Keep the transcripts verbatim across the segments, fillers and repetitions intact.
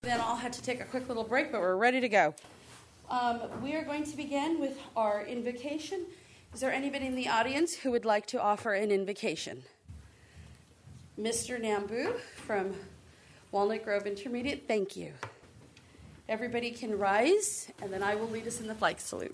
Then I'll have to take a quick little break, but we're ready to go. Um, we are going to begin with our invocation. Is there anybody in the audience who would like to offer an invocation? Mister Nambu from Walnut Grove Intermediate, thank you. Everybody can rise, and then I will lead us in the flag salute.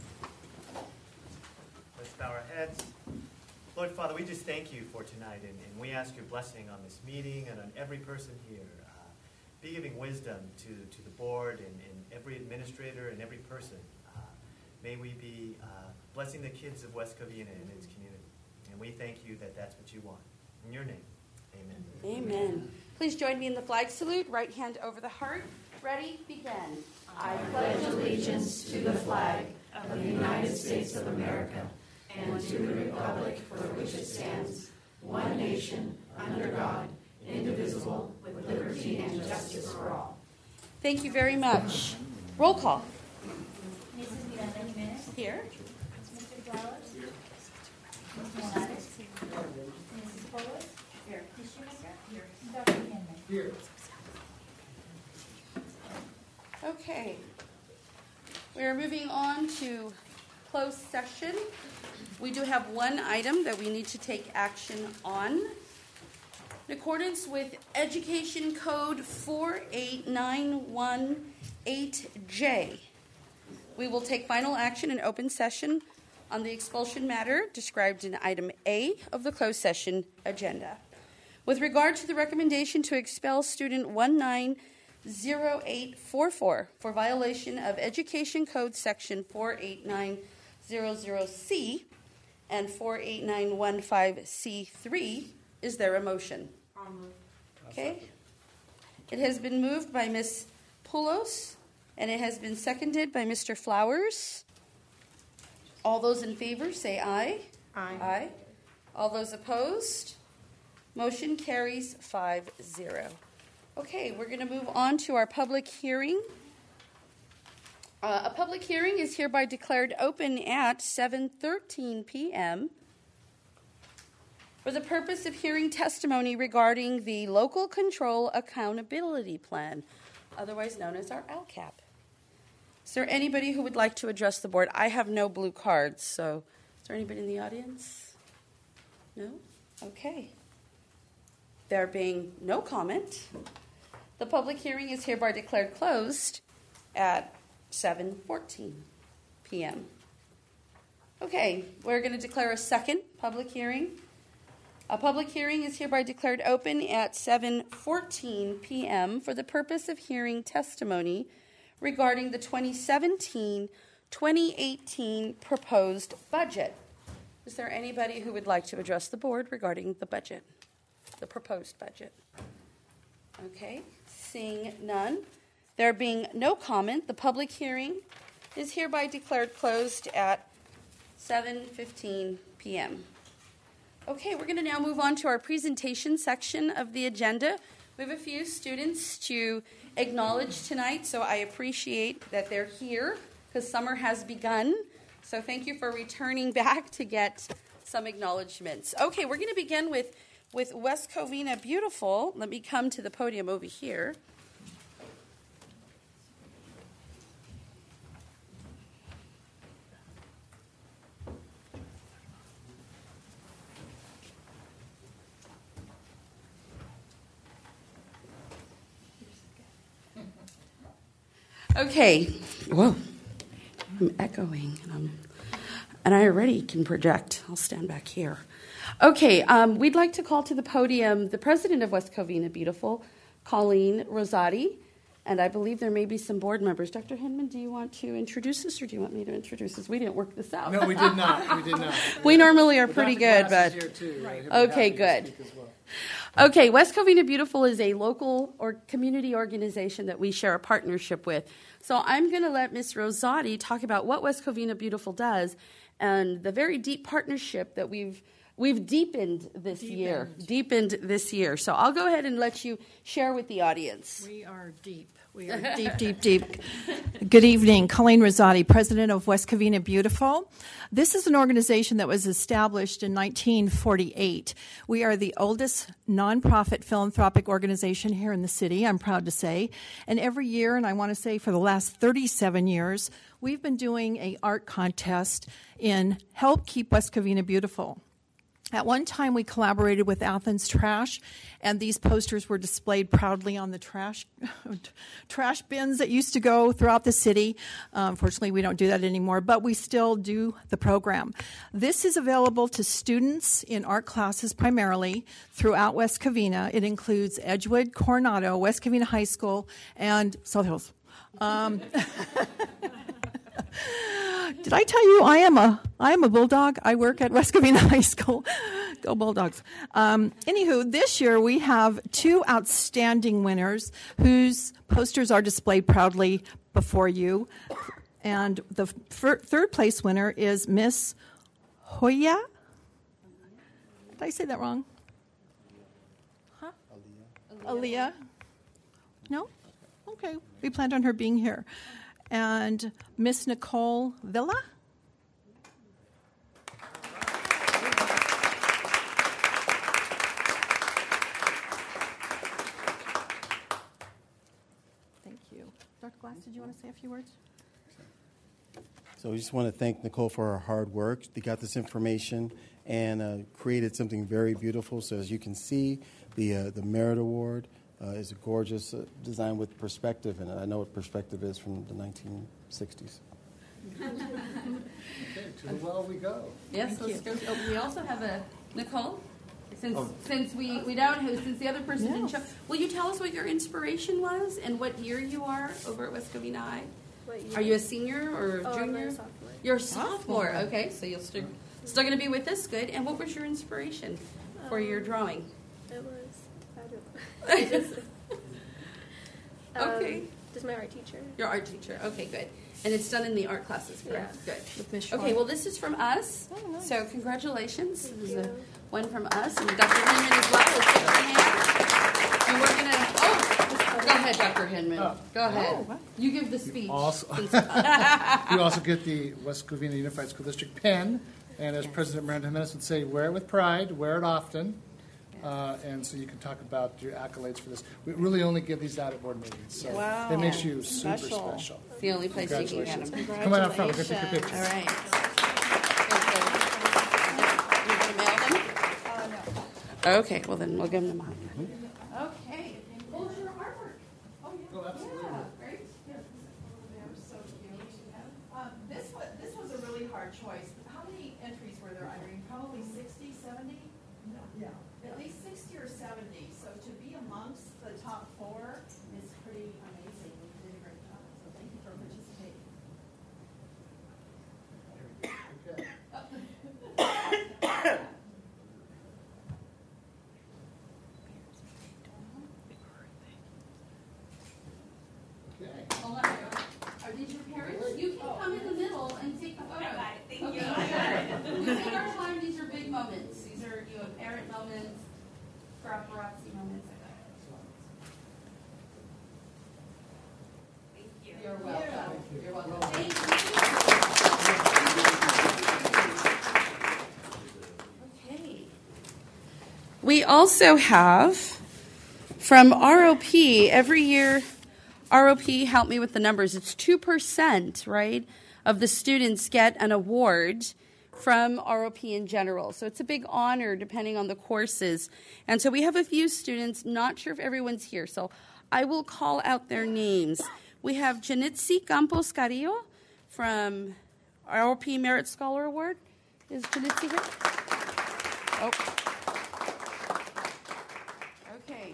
Let's bow our heads. Lord Father, we just thank you for tonight, and, and we ask your blessing on this meeting and on every person here. Uh, be giving wisdom to, to the board and, and every administrator and every person. Uh, may we be uh, blessing the kids of West Covina and its community. And we thank you that that's what you want. In your name, amen. Amen. Please join me in the flag salute. Right hand over the heart. Ready? Begin. I pledge allegiance to the flag of the United States of America and to the republic for which it stands, one nation, under God, indivisible, with liberty and justice for all. Thank you very much. Roll call. Missus Miranda Jimenez. Here. Mister Flowers. Mister Morales. Missus Polos. Here. Miz Schumacher. Here. Doctor Henman. Here. Okay. We are moving on to closed session. We do have one item that we need to take action on. In accordance with Education Code four eight nine one eight J, we will take final action in open session on the expulsion matter described in item A of the closed session agenda. With regard to the recommendation to expel student one nine zero eight four four for violation of Education Code section four eight nine zero zero C and four eight nine one five C three, is there a motion? Okay. It has been moved by Miz Poulos, and it has been seconded by Mister Flowers. All those in favor say aye. Aye. Aye. All those opposed? Motion carries five zero. Okay, we're going to move on to our public hearing. Uh, a public hearing is hereby declared open at seven thirteen p.m. for the purpose of hearing testimony regarding the Local Control Accountability Plan, otherwise known as our L C A P. Is there anybody who would like to address the board? I have no blue cards, so is there anybody in the audience? No? Okay. There being no comment, the public hearing is hereby declared closed at seven fourteen p.m. Okay, we're going to declare a second public hearing. A public hearing is hereby declared open at seven fourteen p.m. for the purpose of hearing testimony regarding the twenty seventeen twenty eighteen proposed budget. Is there anybody who would like to address the board regarding the budget, the proposed budget? Okay, seeing none. There being no comment, the public hearing is hereby declared closed at seven fifteen p.m. Okay, we're going to now move on to our presentation section of the agenda. We have a few students to acknowledge tonight, so I appreciate that they're here because summer has begun. So thank you for returning back to get some acknowledgments. Okay, we're going to begin with, with West Covina Beautiful. Let me come to the podium over here. Okay, whoa, I'm echoing, and, I'm, and I already can project. I'll stand back here. Okay, um, we'd like to call to the podium the president of West Covina Beautiful, Colleen Rosati, and I believe there may be some board members. Doctor Hinman, do you want to introduce us, or do you want me to introduce us? We didn't work this out. No, we did not. We did not. we normally are pretty Doctor good, Glass but is here too. Right. He'll be Okay, happy to good. speak as well. Okay, West Covina Beautiful is a local or community organization that we share a partnership with. So I'm going to let Miz Rosati talk about what West Covina Beautiful does and the very deep partnership that we've we've deepened this year, deepened this year. So I'll go ahead and let you share with the audience. We are deep. We are deep, deep, deep. Good evening. Colleen Rosati, president of West Covina Beautiful. This is an organization that was established in nineteen forty-eight. We are the oldest nonprofit philanthropic organization here in the city, I'm proud to say. And every year, and I want to say for the last thirty-seven years, we've been doing an art contest in Help Keep West Covina Beautiful. At one time, we collaborated with Athens Trash, and these posters were displayed proudly on the trash trash bins that used to go throughout the city. Uh, unfortunately, we don't do that anymore, but we still do the program. This is available to students in art classes primarily throughout West Covina. It includes Edgewood, Coronado, West Covina High School, and South Hills. Um, Did I tell you I am a I am a Bulldog? I work at West Covina High School. Go Bulldogs. Um, anywho, this year we have two outstanding winners whose posters are displayed proudly before you. And the fir- third place winner is Miss Hoya. Did I say that wrong? Huh? Aaliyah. No? Okay. We planned on her being here. And Miss Nicole Villa. Thank you. Doctor Glass, did you want to say a few words? So we just want to thank Nicole for her hard work. They got this information and uh, created something very beautiful. So as you can see, the uh, the Merit Award uh, is a gorgeous uh, design with perspective, and I know what perspective is from the nineteen sixties. Okay, to the well we go. Yes, Thank let's you. go. Oh, we also have a Nicole. Since Oh. since we, we don't who since the other person didn't Yes. show, will you tell us what your inspiration was and what year you are over at West Covina High? What year? Are you a senior or Oh, I'm junior? a sophomore. You're a sophomore. Sophomore. Okay, so you'll still still going to be with us. Good. And what was your inspiration for your Um, drawing? It was, I don't know. Just, um, Okay. Just my art teacher. Your art teacher. Okay, good. And it's done in the art classes, correct? Yeah. Good. With Miss Okay, Schwartz. well, this is from us. Oh, nice. So congratulations. Thank This is you. a one from us, and Doctor Hinman as well. Let's give her a hand. And we're going to, oh, go ahead, Doctor Hinman. Oh. Go ahead. Oh, wow. You give the speech. Also, Since- you also get the West Covina Unified School District pen, and as President Miranda Jimenez would say, wear it with pride, wear it often, uh, and so you can talk about your accolades for this. We really only give these out at board meetings, so Wow. it makes you super Special. special. It's the only place you can get Congratulations. them. Come on out front, we're going to take your Congratulations. All pictures. right. You're going to mail them? Okay, well then we'll give them to mom. Okay. Hold your artwork. Oh, yeah. Oh, absolutely. Yeah, great. They're so cute. Um, this was, this was a really hard choice. How many entries were there, Irene? Probably sixty, seventy? Yeah. At least sixty or seventy. So to be amongst the top four is pretty amazing. You did a great job. So thank you for participating. Okay. Hold on. Are these your parents? You can come in the middle and take a photo. I got it. Thank you. We take our time. These are big moments. These are, you have parent moments, paparazzi moments. Thank you. You're welcome. You're welcome. Thank you. Okay. We also have from R O P every year. R O P, help me with the numbers. It's two percent, right, of the students get an award from R O P in general. So it's a big honor depending on the courses. And so we have a few students, not sure if everyone's here, so I will call out their names. We have Janitzi Campos Carrillo from R O P Merit Scholar Award. Is Janitzi here? Oh. Okay.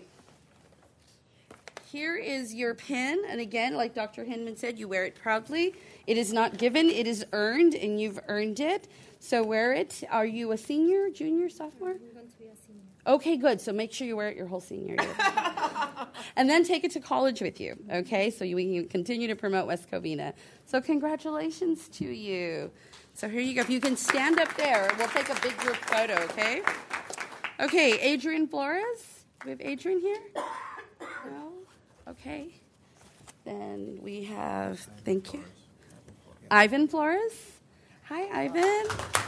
Here is your pin, and again, like Doctor Hinman said, you wear it proudly. It is not given, it is earned, and you've earned it. So wear it. Are you a senior, junior, sophomore? I'm going to be a senior. Okay, good. So make sure you wear it your whole senior year. and then take it to college with you, okay? So you, we can continue to promote West Covina. So congratulations to you. So here you go. If you can stand up there, we'll take a big group photo, okay? Okay, Adrian Flores. Do we have Adrian here? No? Okay. Then we have, thank you, Ivan Flores. Hi, Ivan.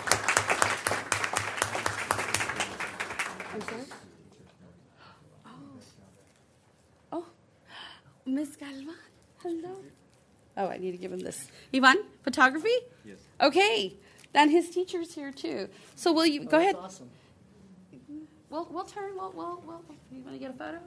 I'm sorry? Oh. Oh. Miss Galvan. Hello. Oh, I need to give him this. Ivan, photography? Yes. Okay. Then his teacher's here too. So will you, Oh, go that's ahead. Awesome. We'll, we'll turn, we'll, we'll, we'll, you want to get a photo?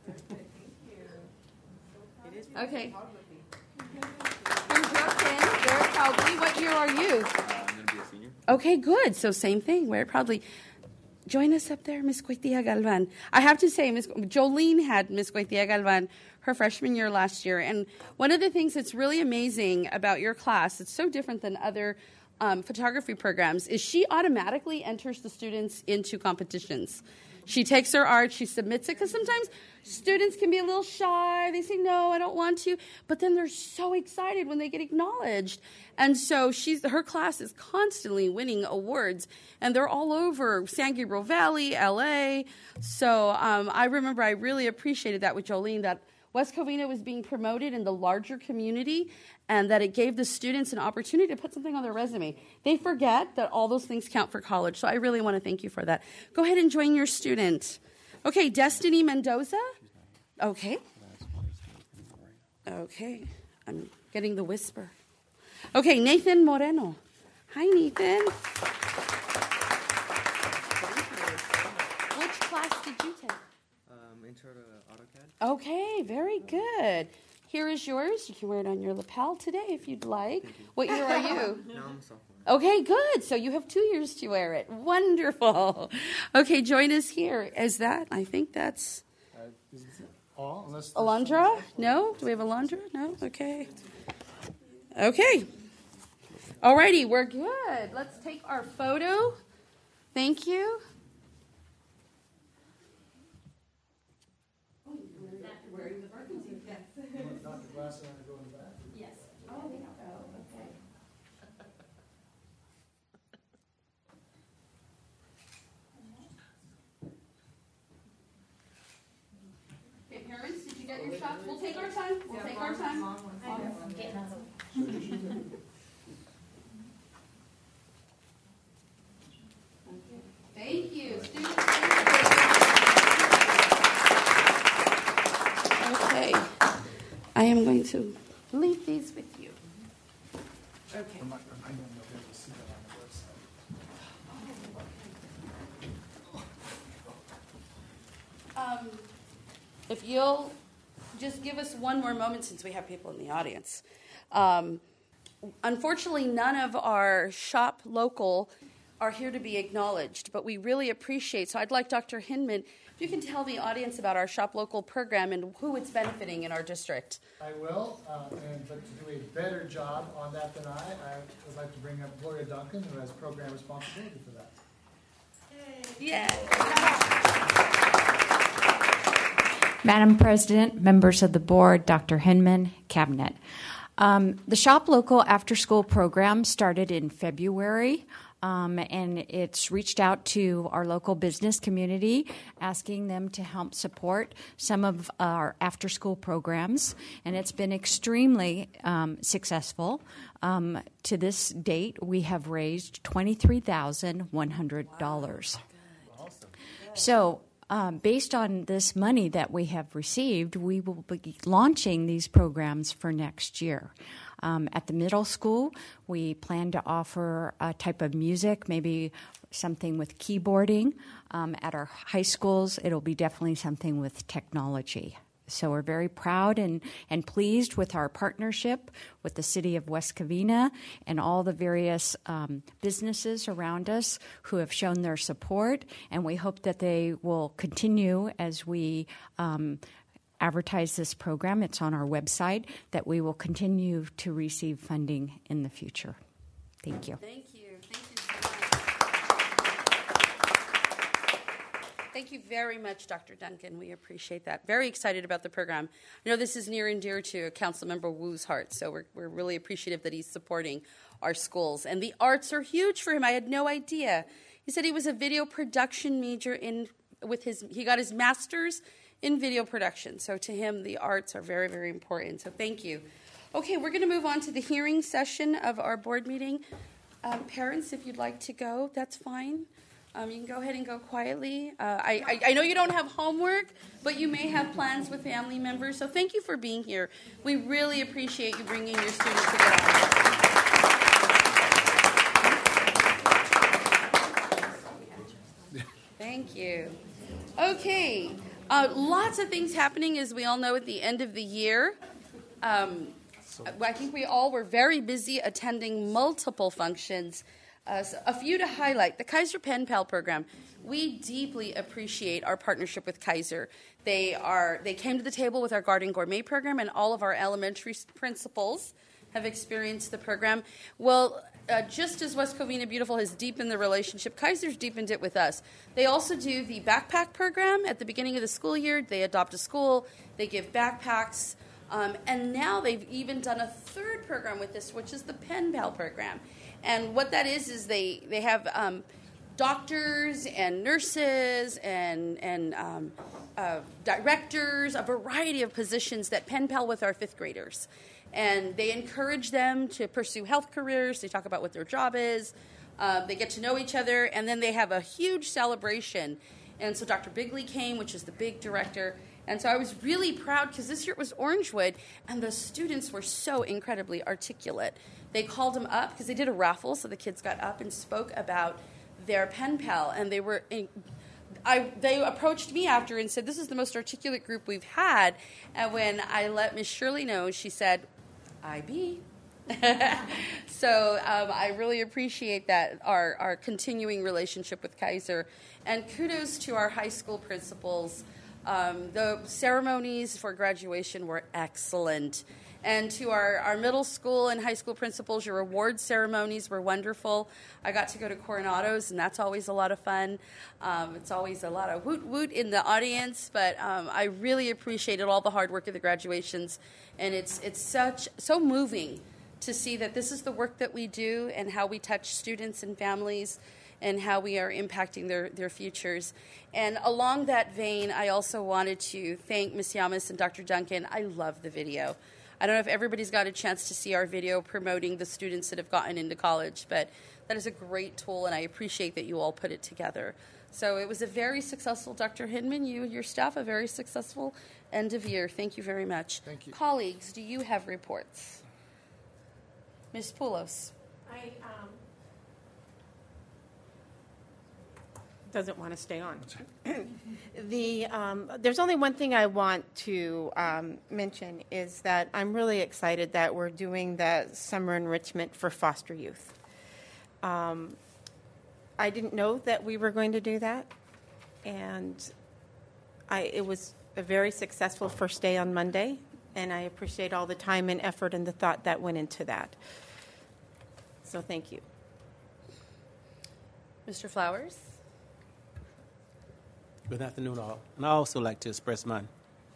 Okay. From Brooklyn, very proudly. What year are you? Uh, I'm going to be a senior. Okay, good. So same thing. Wear it proudly. Join us up there, Miss Coitia Galvan. I have to say, Miss Jolene had Miss Coitia Galvan her freshman year last year. And one of the things that's really amazing about your class, it's so different than other um, photography programs, is she automatically enters the students into competitions. She takes her art, she submits it, because sometimes students can be a little shy. They say, no, I don't want to. But then they're so excited when they get acknowledged. And so she's her class is constantly winning awards. And they're all over San Gabriel Valley, L A. So um, I remember I really appreciated that with Jolene, that West Covina was being promoted in the larger community and that it gave the students an opportunity to put something on their resume. They forget that all those things count for college. So I really want to thank you for that. Go ahead and join your student. Okay, Destiny Mendoza. Okay. Okay. I'm getting the whisper. Okay, Nathan Moreno. Hi, Nathan. Which class did you take? Um, intro to AutoCAD. Okay, very good. Here is yours. You can wear it on your lapel today if you'd like. What year are you? No, I'm a sophomore. Okay, good. So you have two years to wear it. Wonderful. Okay, join us here. Is that? I think that's Uh, is it all? Unless there's Alondra? someone else. No? Do we have Alondra? No? Okay. Okay. Alrighty, we're good. Let's take our photo. Thank you. Knock the glass and then go in the back. Yes. Oh, okay. Okay, parents, did you get your shots? We'll take our time. We'll take our time. Thank you. Students, okay. I am going to leave these with you. Okay. Remind remind them they'll be able to see that on the website. Um, if you'll just give us one more moment since we have people in the audience. Um, unfortunately, none of our shop local are here to be acknowledged, but we really appreciate. So I'd like Doctor Hinman, if you can tell the audience about our shop local program and who it's benefiting in our district. I will, uh, and but to do a better job on that than I, I would like to bring up Gloria Duncan, who has program responsibility for that. Yeah. Madam President, members of the board, Doctor Hinman, Cabinet. Um, the Shop Local After School program started in February, um, and it's reached out to our local business community, asking them to help support some of our after school programs, and it's been extremely um, successful. Um, to this date, we have raised twenty-three thousand one hundred dollars. Awesome. So, Um, based on this money that we have received, we will be launching these programs for next year. Um, at the middle school, we plan to offer a type of music, maybe something with keyboarding. Um, at our high schools, it'll be definitely something with technology. So we're very proud and, and pleased with our partnership with the City of West Covina and all the various um, businesses around us who have shown their support, and we hope that they will continue as we um, advertise this program. It's on our website, that we will continue to receive funding in the future. Thank you. Thank you. Thank you Thank you very much, Doctor Duncan. We appreciate that. Very excited about the program. I know this is near and dear to Councilmember Wu's heart, so we're, we're really appreciative that he's supporting our schools. And the arts are huge for him. I had no idea. He said he was a video production major in with his. He got his master's in video production. So to him, the arts are very, very important. So thank you. Okay, we're going to move on to the hearing session of our board meeting. Um, parents, if you'd like to go, that's fine. Um, you can go ahead and go quietly. Uh, I, I, I know you don't have homework, but you may have plans with family members. So thank you for being here. We really appreciate you bringing your students to get on. Thank you. Okay. Uh, lots of things happening, as we all know, at the end of the year. Um, I think we all were very busy attending multiple functions. Uh, so a few to highlight. The Kaiser Pen Pal program. We deeply appreciate our partnership with Kaiser. They are they came to the table with our Garden Gourmet program, and all of our elementary principals have experienced the program. Well, uh, just as West Covina Beautiful has deepened the relationship, Kaiser's deepened it with us. They also do the backpack program at the beginning of the school year. They adopt a school. They give backpacks. Um, and now they've even done a third program with this, which is the Pen Pal program. And what that is is they they have um, doctors and nurses and and um, uh, directors, a variety of positions that pen pal with our fifth graders, and they encourage them to pursue health careers. They talk about what their job is. Uh, they get to know each other, and then they have a huge celebration. And so Doctor Bigley came, which is the big director. And so I was really proud because this year it was Orangewood, and the students were so incredibly articulate. They called them up because they did a raffle, so the kids got up and spoke about their pen pal, and they were in, I, they approached me after and said, this is the most articulate group we've had. And when I let Miss Shirley know, she said, I be. So um, I really appreciate that, our, our continuing relationship with Kaiser. And kudos to our high school principals. Um, the ceremonies for graduation were excellent. And to our, our middle school and high school principals, your award ceremonies were wonderful. I got to go to Coronado's, and that's always a lot of fun. Um, it's always a lot of woot woot in the audience, but um, I really appreciated all the hard work of the graduations. And it's it's such so moving to see that this is the work that we do and how we touch students and families and how we are impacting their, their futures. And along that vein, I also wanted to thank Miz Yamas and Doctor Duncan. I love the video. I don't know if everybody's got a chance to see our video promoting the students that have gotten into college, but that is a great tool, and I appreciate that you all put it together. So it was a very successful, Doctor Hinman, you and your staff, a very successful end of year. Thank you very much. Thank you. Colleagues, do you have reports? Miz Poulos. I um, doesn't want to stay on. the um, there's only one thing I want to um, mention is that I'm really excited that we're doing the summer enrichment for foster youth. Um, I didn't know that we were going to do that, and I it was a very successful first day on Monday, and I appreciate all the time and effort and the thought that went into that. So thank you. Mister Flowers. Good afternoon, all. And I also like to express my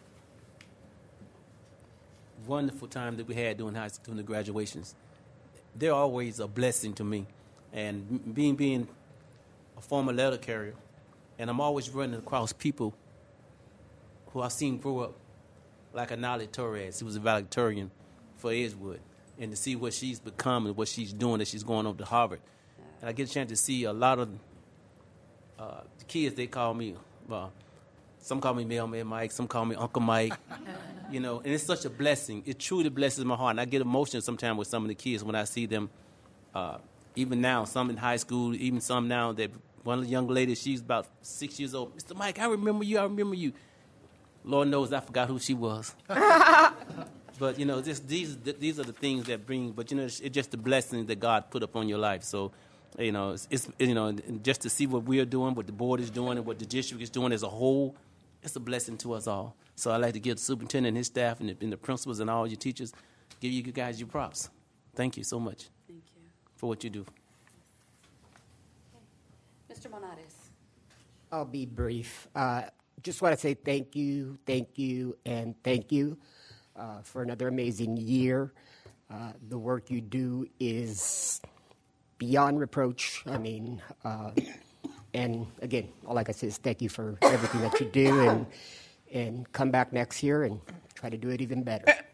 wonderful time that we had during high school, during the graduations. They're always a blessing to me. And being being a former letter carrier, and I'm always running across people who I've seen grow up, like Anali Torres, who was a valedictorian for Edgewood, and to see what she's become and what she's doing as she's going over to Harvard. And I get a chance to see a lot of uh, the kids, they call me, uh, some call me Mailman Mike, some call me Uncle Mike, you know, and it's such a blessing. It truly blesses my heart. And I get emotional sometimes with some of the kids when I see them, uh, even now, some in high school, even some now that one of the young ladies, she's about six years old. Mister Mike, I remember you, I remember you. Lord knows I forgot who she was. But, you know, this, these these are the things that bring, but, you know, it's, it's just the blessings that God put upon your life. So, you know, it's, it's, you know, just to see what we are doing, what the board is doing, and what the district is doing as a whole, it's a blessing to us all. So I'd like to give the superintendent and his staff and the, and the principals and all your teachers, give you guys your props. Thank you so much. Thank you. For what you do. Mister Monares. I'll be brief. Uh, just want to say thank you, thank you, and thank you uh, for another amazing year. Uh, the work you do is beyond reproach. I mean, uh, and again, all I can say is thank you for everything that you do, and and come back next year and try to do it even better. Kind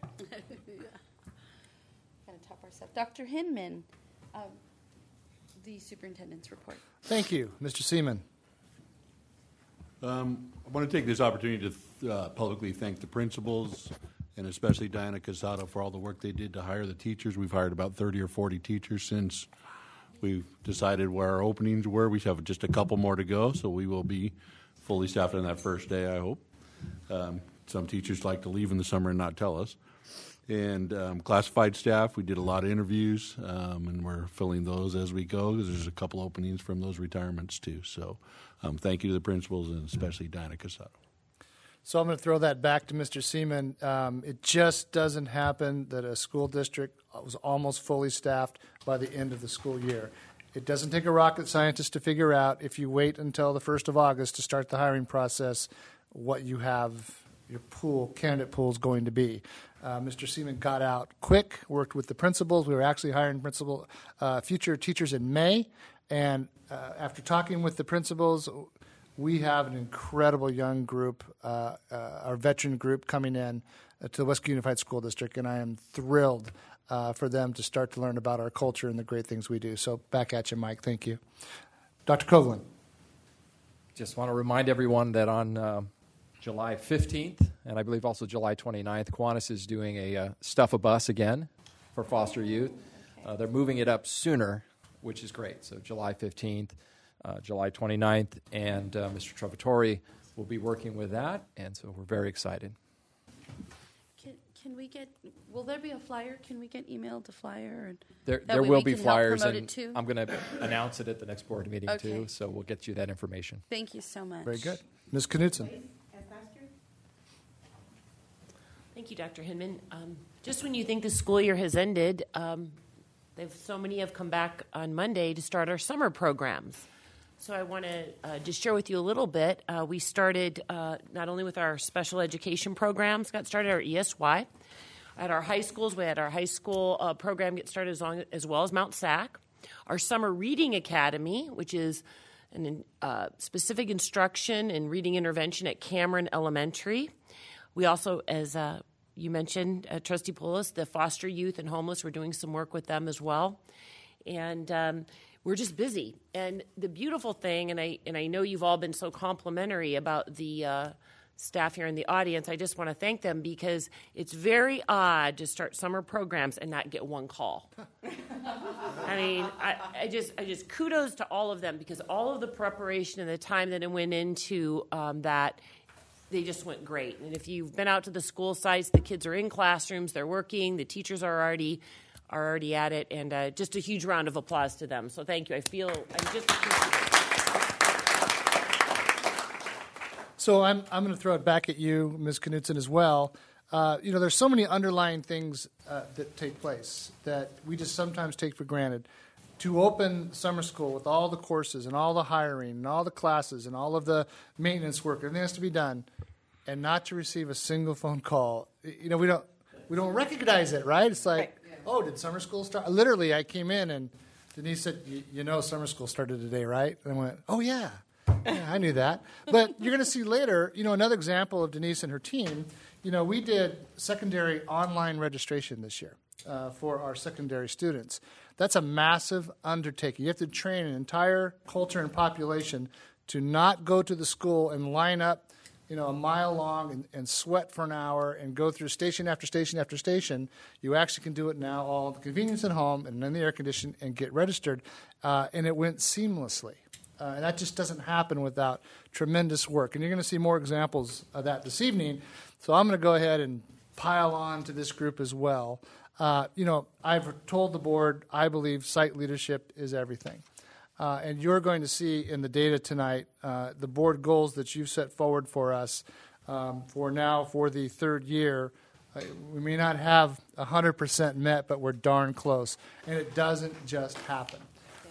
of top ourselves. Doctor Hinman, um, the superintendent's report. Thank you, Mister Seaman. Um, I want to take this opportunity to th- uh, publicly thank the principals and especially Diana Casado for all the work they did to hire the teachers. We've hired about thirty or forty teachers since we've decided where our openings were. We have just a couple more to go, so we will be fully staffed on that first day, I hope. Um, some teachers like to leave in the summer and not tell us. And um, classified staff, we did a lot of interviews, um, and we're filling those as we go because there's a couple openings from those retirements too. So um, thank you to the principals and especially Diana Casado. So I'm going to throw that back to Mister Seaman. Um, it just doesn't happen that a school district was almost fully staffed by the end of the school year. It doesn't take a rocket scientist to figure out, if you wait until the first of August to start the hiring process, what you have, your pool, candidate pool is going to be. Uh, Mister Seaman got out quick, worked with the principals. We were actually hiring principal uh, future teachers in May, and uh, after talking with the principals, we have an incredible young group, uh, uh, our veteran group coming in uh, to the West Unified School District, and I am thrilled uh, for them to start to learn about our culture and the great things we do. So back at you, Mike. Thank you. Doctor Coughlin. Just want to remind everyone that on uh, July fifteenth, and I believe also July twenty-ninth, Kiwanis is doing a uh, Stuff a Bus again for foster youth. Uh, they're moving it up sooner, which is great. So July fifteenth, uh, July twenty-ninth, and uh, Mister Trovatori will be working with that, and so we're very excited. Can, can we get, will there be a flyer? Can we get emailed a flyer? And There, that there way will we be can help flyers, promote and it too? I'm going to announce it at the next board meeting Okay. too, so we'll get you that information. Thank you so much. Very good. Miz Knutson. Thank you, Doctor Hinman. Um, just when you think the school year has ended, um, they've, so many have come back on Monday to start our summer programs. So I want to uh, just share with you a little bit. Uh, we started uh, not only with our special education programs, got started our E S Y. At our high schools, we had our high school uh, program get started as, long, as well as Mount Sac. Our Summer Reading Academy, which is an uh, specific instruction and reading intervention at Cameron Elementary. We also, as uh, you mentioned, uh, Trustee Poulos, the foster youth and homeless, we're doing some work with them as well. And um, we're just busy. And the beautiful thing, and I and I know you've all been so complimentary about the uh, staff here in the audience, I just want to thank them because it's very odd to start summer programs and not get one call. I mean, I, I just I just kudos to all of them because all of the preparation and the time that it went into um, that, they just went great. And if you've been out to the school sites, the kids are in classrooms, they're working, the teachers are already are already at it, and uh, just a huge round of applause to them. So thank you. I feel I'm just appreciative. So I'm I'm going to throw it back at you, Miz Knutson, as well. Uh, you know, there's so many underlying things uh, that take place that we just sometimes take for granted. To open summer school with all the courses and all the hiring and all the classes and all of the maintenance work, everything has to be done, and not to receive a single phone call. You know, we don't we don't recognize it, right? It's like, right. Yeah. Oh, did summer school start? Literally, I came in and Denise said, you know summer school started today, right? And I went, oh, yeah. Yeah, I knew that. But you're going to see later, you know, another example of Denise and her team. You know, we did secondary online registration this year uh, for our secondary students. That's a massive undertaking. You have to train an entire culture and population to not go to the school and line up, you know, a mile long and, and sweat for an hour and go through station after station after station. You actually can do it now, all the convenience at home and in the air condition, and get registered. Uh, and it went seamlessly. Uh, and that just doesn't happen without tremendous work. And you're going to see more examples of that this evening. So I'm going to go ahead and pile on to this group as well. Uh, you know, I've told the board I believe site leadership is everything. Uh, and you're going to see in the data tonight uh, the board goals that you've set forward for us um, for now for the third year. Uh, we may not have one hundred percent met, but we're darn close. And it doesn't just happen.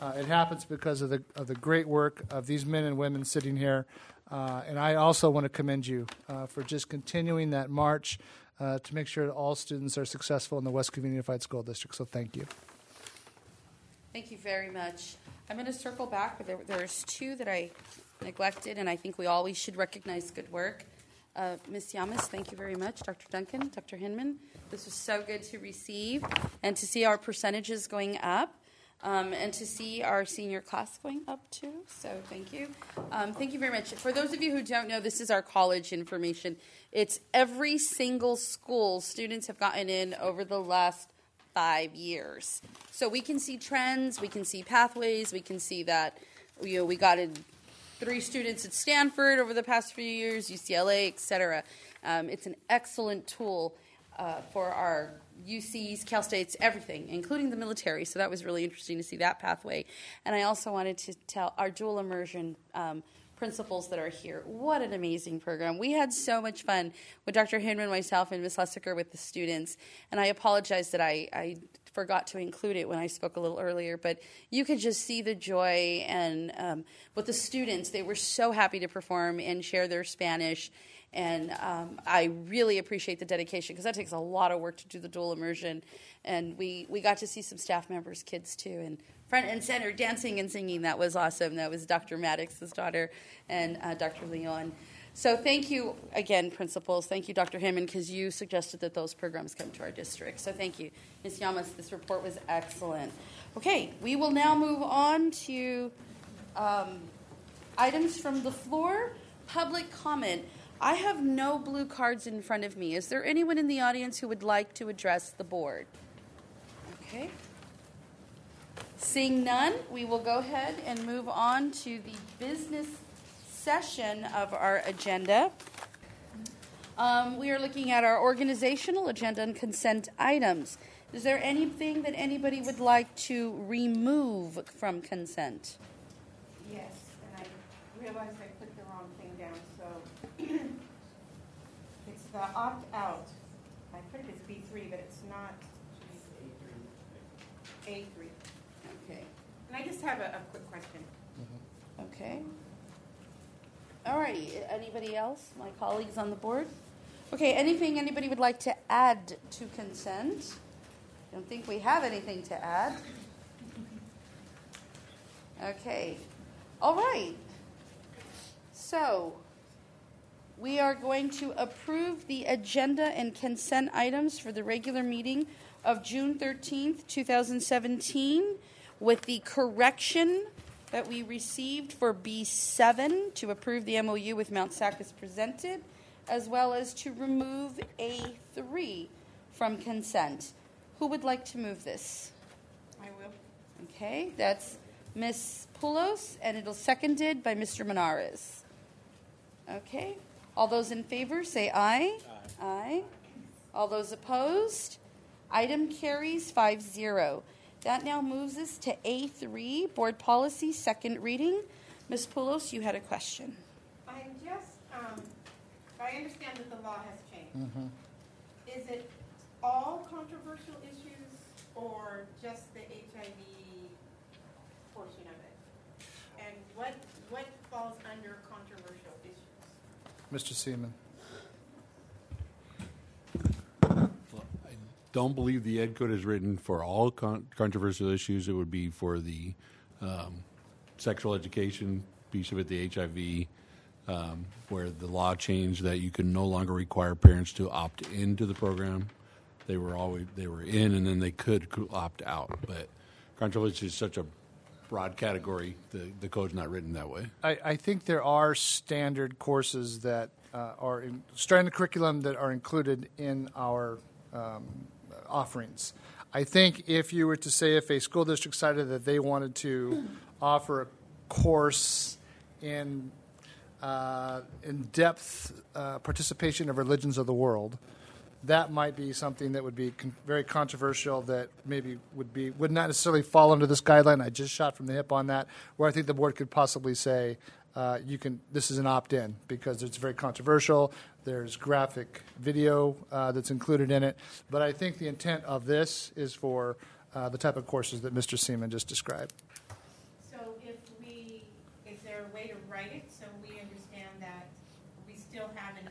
Uh, it happens because of the of the great work of these men and women sitting here. Uh, and I also want to commend you uh, for just continuing that march uh, to make sure that all students are successful in the West Covina Unified School District. So thank you. Thank you very much. I'm going to circle back, but there, there's two that I neglected, and I think we always should recognize good work. Uh, Miz Yamas, thank you very much. Doctor Duncan, Doctor Hinman, this was so good to receive and to see our percentages going up. Um, and to see our senior class going up too, so thank you. Um, thank you very much. For those of you who don't know, this is our college information. It's every single school students have gotten in over the last five years. So we can see trends, we can see pathways, we can see that you know we got in three students at Stanford over the past few years, U C L A, et cetera. Um, it's an excellent tool uh, for our U Cs, Cal States, everything, including the military. So that was really interesting to see that pathway. And I also wanted to tell our dual immersion um, principals that are here, what an amazing program. We had so much fun with Doctor Hinman, myself, and Miz Lessiker with the students. And I apologize that I, I forgot to include it when I spoke a little earlier, but you could just see the joy and um, with the students. They were so happy to perform and share their Spanish. And um, I really appreciate the dedication because that takes a lot of work to do the dual immersion. And we, we got to see some staff members' kids, too, and front and center dancing and singing. That was awesome. That was Doctor Maddox's daughter and uh, Doctor Leon. So thank you again, principals. Thank you, Doctor Hinman, because you suggested that those programs come to our district. So thank you. Miz Yamas, this report was excellent. Okay, we will now move on to um, items from the floor. Public comment. I have no blue cards in front of me. Is there anyone in the audience who would like to address the board? Okay. Seeing none, we will go ahead and move on to the business session of our agenda. Um, we are looking at our organizational agenda and consent items. Is there anything that anybody would like to remove from consent? Yes, and I realized I put the wrong thing down, so it's the opt-out. I put it as B three, but it's not. A three. Okay. And I just have a, a quick question. Okay. All righty. Anybody else? My colleagues on the board? Okay, anything anybody would like to add to consent? I don't think we have anything to add. Okay. All right. So, we are going to approve the agenda and consent items for the regular meeting of June thirteenth, twenty seventeen, with the correction that we received for B seven to approve the M O U with Mount Sac as presented, as well as to remove A three from consent. Who would like to move this? I will. Okay, that's Miz Poulos, and it'll seconded by Mister Menares. Okay, all those in favor say aye. Aye. Aye. All those opposed? Item carries five zero. That now moves us to A three, Board Policy, second reading. Miz Poulos, you had a question. I'm just, um, I understand that the law has changed. Mm-hmm. Is it all controversial issues or just the H I V portion of it? And what what falls under controversial issues? Mister Seaman. Don't believe the Ed Code is written for all con- controversial issues. It would be for the um, sexual education piece of it, the H I V, um, where the law changed that you can no longer require parents to opt into the program. They were always they were in, and then they could opt out. But controversy is such a broad category. The the code's not written that way. I, I think there are standard courses that uh, are in, standard curriculum that are included in our um, offerings. I think if you were to say if a school district decided that they wanted to offer a course in uh, in-depth uh, participation of religions of the world, that might be something that would be con- very controversial that maybe would be would not necessarily fall under this guideline. I just shot from the hip on that, where I think the board could possibly say uh, you can. This is an opt-in because it's very controversial. There's graphic video uh, that's included in it, but I think the intent of this is for uh, the type of courses that Mister Seaman just described.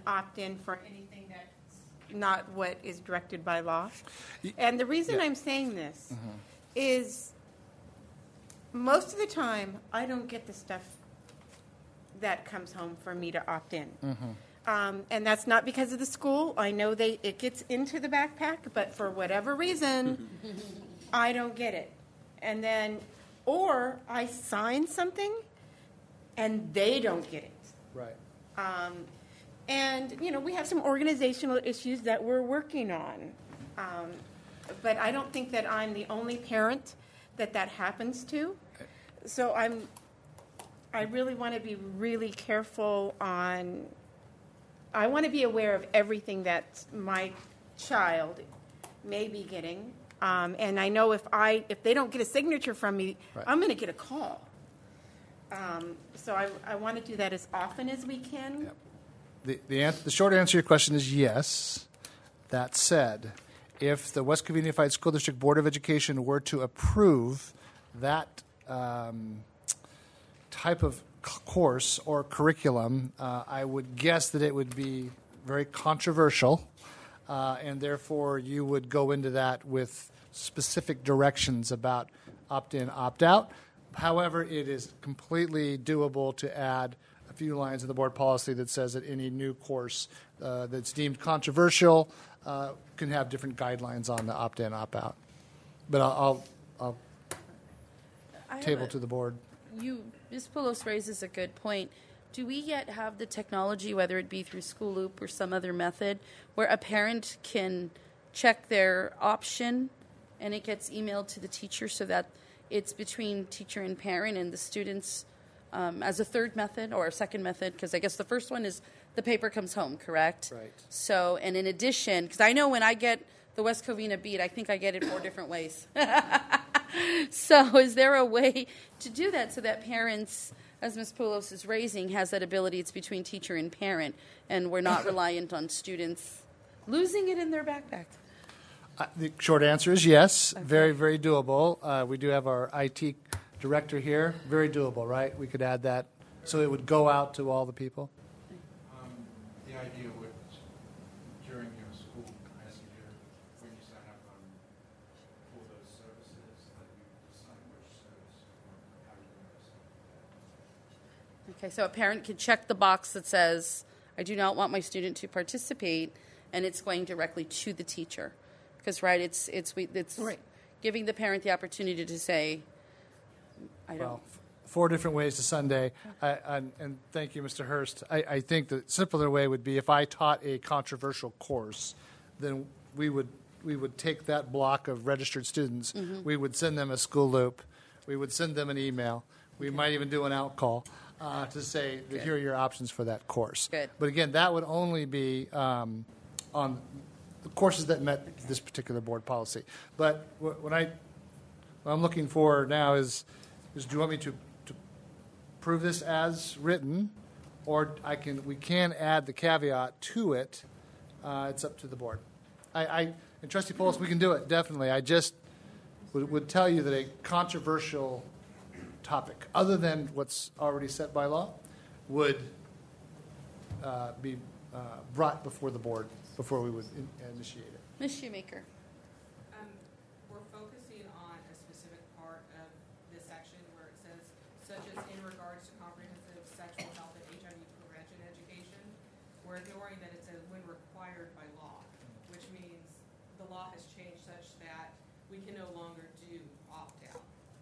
opt-in for anything that's not what is directed by law. And the reason Yeah. I'm saying this is most of the time I don't get the stuff that comes home for me to opt in. Um, and that's not because of the school. I know they it gets into the backpack, but for whatever reason, I don't get it. And then, or I sign something, and they don't get it. Right. Um, and you know, we have some organizational issues that we're working on. Um, but I don't think that I'm the only parent that that happens to. So I'm. I really want to be really careful on. I want to be aware of everything that my child may be getting, um, and I know if I if they don't get a signature from me, Right. I'm going to get a call. Um, so I, I want to do that as often as we can. The, the, answer, the short answer to your question is yes. That said, if the West Covina Unified School District Board of Education were to approve that um, type of c- course or curriculum, uh, I would guess that it would be very controversial, uh, and therefore you would go into that with specific directions about opt-in, opt-out. However, it is completely doable to add a few lines of the board policy that says that any new course uh, that's deemed controversial uh, can have different guidelines on the opt-in, opt-out. But I'll, I'll, I I'll have table a- to the board. You, Miz Poulos raises a good point. Do we yet have the technology, whether it be through School Loop or some other method, where a parent can check their option and it gets emailed to the teacher so that it's between teacher and parent and the students um, as a third method or a second method? Because I guess the first one is the paper comes home, correct? Right. So, and in addition, because I know when I get the West Covina Beat, I think I get it four different ways. So is there a way to do that so that parents, as Miz Poulos is raising, has that ability? It's between teacher and parent, and we're not reliant on students losing it in their backpack. Uh, the short answer is yes. Very, very doable. Uh, we do have our I T director here. Very doable, right? We could add that so it would go out to all the people. Um, the idea would, during your school messenger, when you sign up on for those services, that you decide which service or how you're going to sign. Okay, so a parent can check the box that says, I do not want my student to participate, and it's going directly to the teacher. Because, right, it's it's we, it's Right. giving the parent the opportunity to say, I don't. Well, f- four different ways to Sunday. I, and, and thank you, Mister Hurst. I, I think the simpler way would be if I taught a controversial course, then we would we would take that block of registered students. Mhm. We would send them a school loop. We would send them an email. We might even do an out call uh, to say, that here are your options for that course. Good. But again, that would only be um, on the courses that met this particular board policy. But wh- when I, what I'm looking for now is, is do you want me to, to prove this as written, or I can we can add the caveat to it? Uh, it's up to the board. I, I and Trustee Poulos, we can do it definitely. I just would, would tell you that a controversial topic, other than what's already set by law, would uh, be uh, brought before the board before we would in, initiate it. Miz Shoemaker. Um, we're focusing on a specific part of this section where it says, such as in regards to comprehensive sexual health and H I V prevention education. We're ignoring that it says when required by law, which means the law has changed such that we can no longer do opt-out.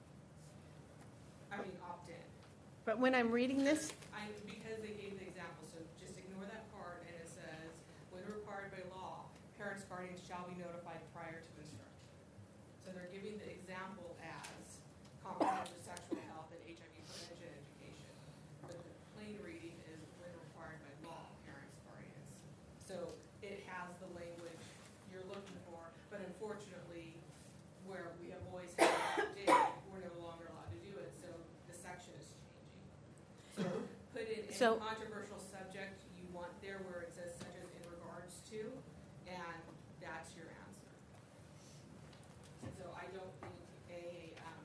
I mean, opt-in. But when I'm reading this, I, because they gave the example, so just ignore that part, and it says, when required by law, parents, guardians shall be notified prior to instruction. So they're giving the example as comprehensive sexual health and H I V prevention education. But the plain reading is when required by law, parents, guardians. So it has the language you're looking for, but unfortunately, where we have always had opt-in, we're no longer allowed to do it, so the section is changing. So put in any So- controversial subject you want there where it says such as in regards to, and that's your answer. And so I don't think a um,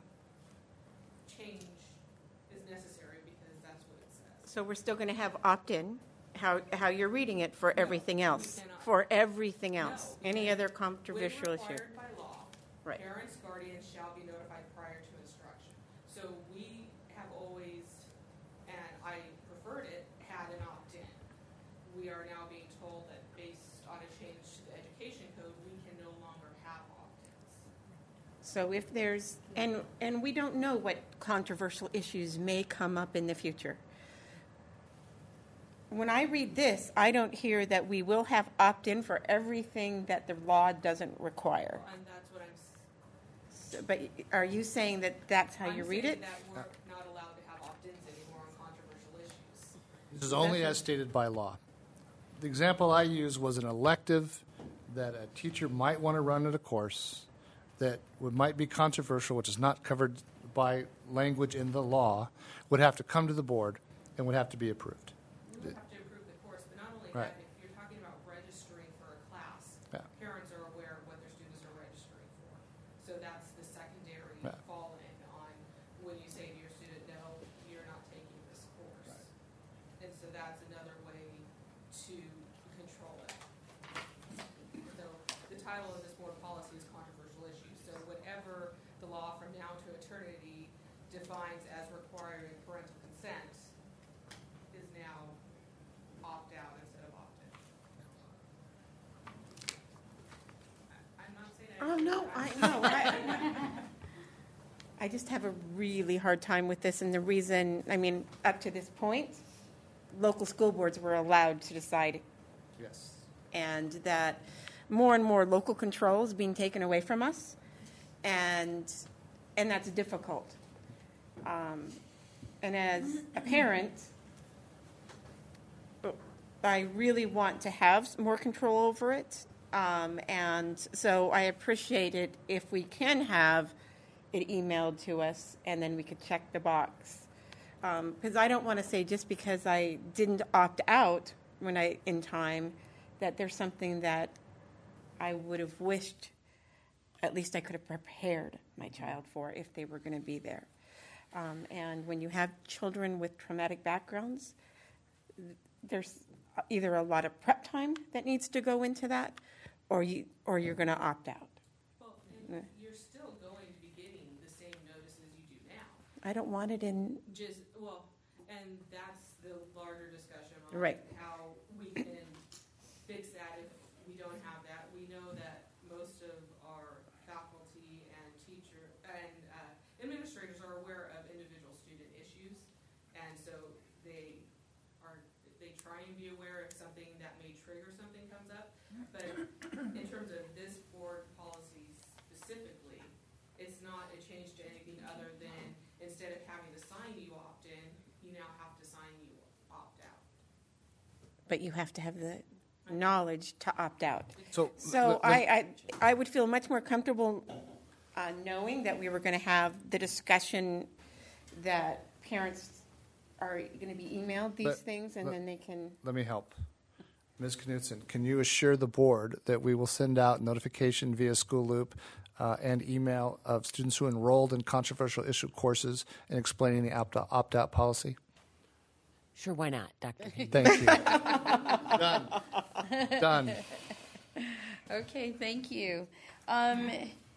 change is necessary because that's what it says. so we're still going to have opt-in. how, how you're reading it for everything else. For everything else. Any other controversial When issue. required by law, Right. parents, guardians shall be notified prior to instruction. So we have always, and I preferred it, had an opt-in. We are now being told that based on a change to the education code, we can no longer have opt-ins. So if there's, and, and we don't know what controversial issues may come up in the future. When I read this, I don't hear that we will have opt-in for everything that the law doesn't require. And that's what I'm, So, but are you saying that that's how I'm you read saying it? that we're not allowed to have opt-ins anymore on controversial issues. This is only as stated by law. The example I used was an elective that a teacher might want to run at a course that would, might be controversial, which is not covered by language in the law, would have to come to the board and would have to be approved. You would have to approve the course, but not only Right. that, if you're talking about registering for a class, Yeah. parents are aware of what their students are registering for. So that's the secondary Yeah. fall-in on when you say to your student, no, you're not taking this course. And so that's another way to control it. So the title of this board policy is controversial issues. So whatever the law from now to eternity defines as requiring parental consent is now opt-out instead of opt-in. I- I'm not saying I. Oh, no, I, no. I, I just have a really hard time with this, and the reason, I mean, up to this point, local school boards were allowed to decide, Yes. and that more and more local control is being taken away from us, and and that's difficult. Um, and as a parent, I really want to have more control over it, um, and so I appreciate it if we can have it emailed to us, and then we could check the box. Because I don't want to say just because I didn't opt out when I in time that there's something that I would have wished at least I could have prepared my child for if they were going to be there. Um, and when you have children with traumatic backgrounds, there's either a lot of prep time that needs to go into that, or you or you're going to opt out. Well, and you're still going to be getting the same notices you do now. I don't want it in. Just, well, and that's the larger discussion on Right. how we can fix that if we don't have that. We know that most of our faculty and teacher and uh, administrators are aware of individual student issues, and so they are they try and be aware if something that may trigger something comes up. But in terms of this board policy specifically, it's not a change to anything other than instead of having to sign you opt in, you now have to sign you opt out. But you have to have the knowledge to opt out. So, so let- I, I, I would feel much more comfortable uh, knowing that we were going to have the discussion that parents are going to be emailed these Let- things, and let- then they can. Let me help. Miz Knudsen, can you assure the board that we will send out notification via School Loop uh, and email of students who enrolled in controversial issue courses and explaining the opt-out, opt-out policy? Sure, why not, Doctor Thank you. Done. Done. Okay, thank you. Um,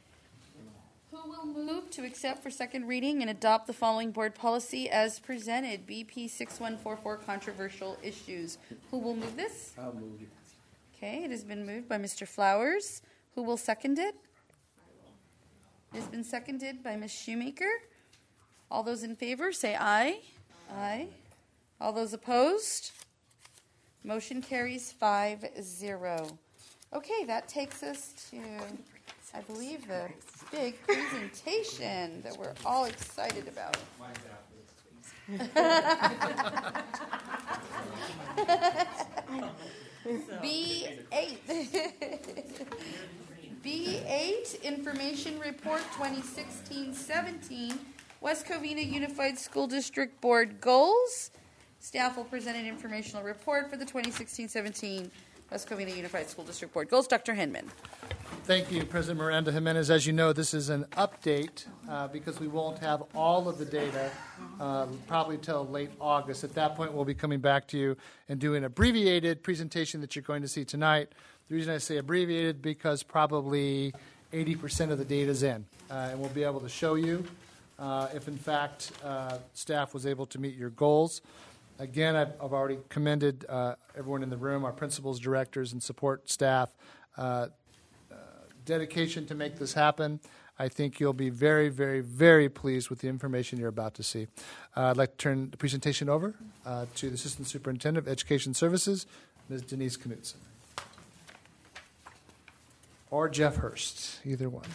who will move to accept for second reading and adopt the following board policy as presented? B P six one four four, controversial issues. Who will move this? I'll move it. Okay, it has been moved by Mister Flowers. Who will second it? It has been seconded by Miz Shoemaker. All those in favor say aye. Aye. All those opposed? Motion carries five zero. Okay, that takes us to, I believe, the big presentation that we're all excited about. B eight. B eight, Information Report twenty sixteen seventeen, West Covina Unified School District Board Goals. Staff will present an informational report for the twenty sixteen seventeen West Covina Unified School District Board Goals. Doctor Hinman. Thank you, President Miranda Jimenez. As you know, this is an update uh, because we won't have all of the data uh, probably till late August. At that point, we'll be coming back to you and doing an abbreviated presentation that you're going to see tonight. The reason I say abbreviated because probably eighty percent of the data is in, uh, and we'll be able to show you uh, if, in fact, uh, staff was able to meet your goals. Again, I've, I've already commended uh, everyone in the room, our principals, directors, and support staff. Uh, dedication to make this happen. I think you'll be very, very, very pleased with the information you're about to see. Uh, I'd like to turn the presentation over uh, to the Assistant Superintendent of Education Services, Miz Denise Knudsen. Or Jeff Hurst, either one.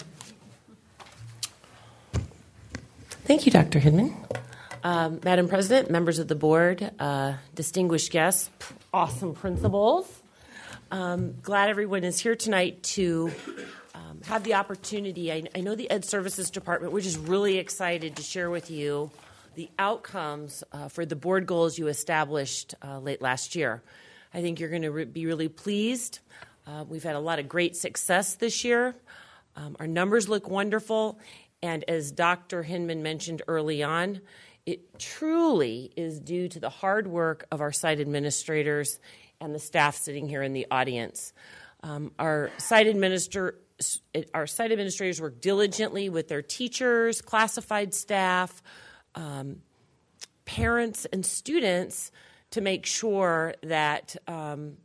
Thank you, Doctor Hinman. Um, Madam President, members of the board, uh, distinguished guests, awesome principals. Um, glad everyone is here tonight to um, have the opportunity. I, I know the Ed Services Department, we're just really excited to share with you the outcomes uh, for the board goals you established uh, late last year. I think you're going to re- be really pleased. Uh, we've had a lot of great success this year. Um, our numbers look wonderful. And as Doctor Hinman mentioned early on, it truly is due to the hard work of our site administrators and the staff sitting here in the audience. Um, our site administrator, our site administrators work diligently with their teachers, classified staff, um, parents, and students to make sure that um,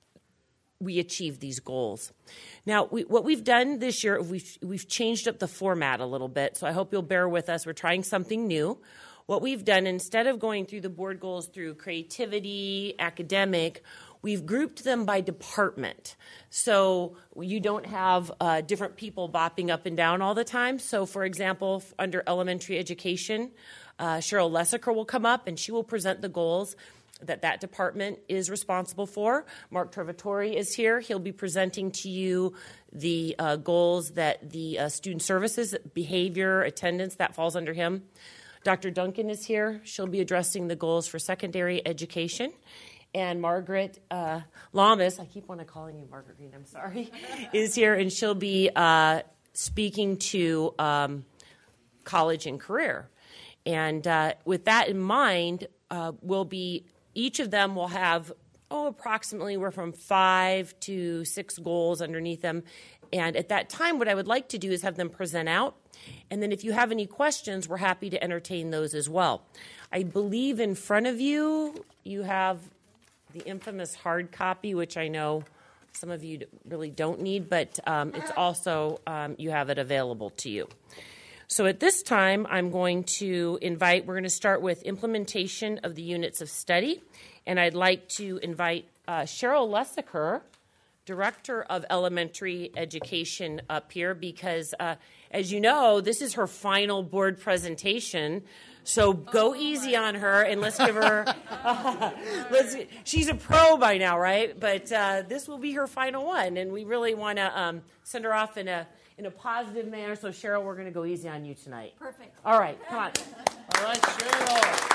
we achieve these goals. Now, we, what we've done this year, we've, we've changed up the format a little bit, so I hope you'll bear with us. We're trying something new. What we've done, instead of going through the board goals through creativity, academic, we've grouped them by department. So you don't have uh, different people bopping up and down all the time. So, for example, under elementary education, uh, Cheryl Lessiker will come up and she will present the goals that that department is responsible for. Mark Trovatore is here. He'll be presenting to you the uh, goals that the uh, student services, behavior, attendance, that falls under him. Doctor Duncan is here. She'll be addressing the goals for secondary education. And Margaret uh, Lamas, I keep wanting to calling you Margaret Green, I'm sorry, is here, and she'll be uh, speaking to um, college and career. And uh, with that in mind, uh, we'll be, each of them will have, oh, approximately, we're from five to six goals underneath them. And at that time, what I would like to do is have them present out. And then if you have any questions, we're happy to entertain those as well. I believe in front of you, you have the infamous hard copy, which I know some of you really don't need, but um, it's also, um, you have it available to you. So at this time, I'm going to invite, we're going to start with implementation of the units of study. And I'd like to invite uh, Cheryl Lessiker, Director of Elementary Education, up here because, uh, as you know, this is her final board presentation. So go easy on her and let's give her, uh, let's, she's a pro by now, right? But uh, this will be her final one. And we really want to um, send her off in a in a positive manner. So, Cheryl, we're going to go easy on you tonight. Perfect. All right, come on. All right, Cheryl.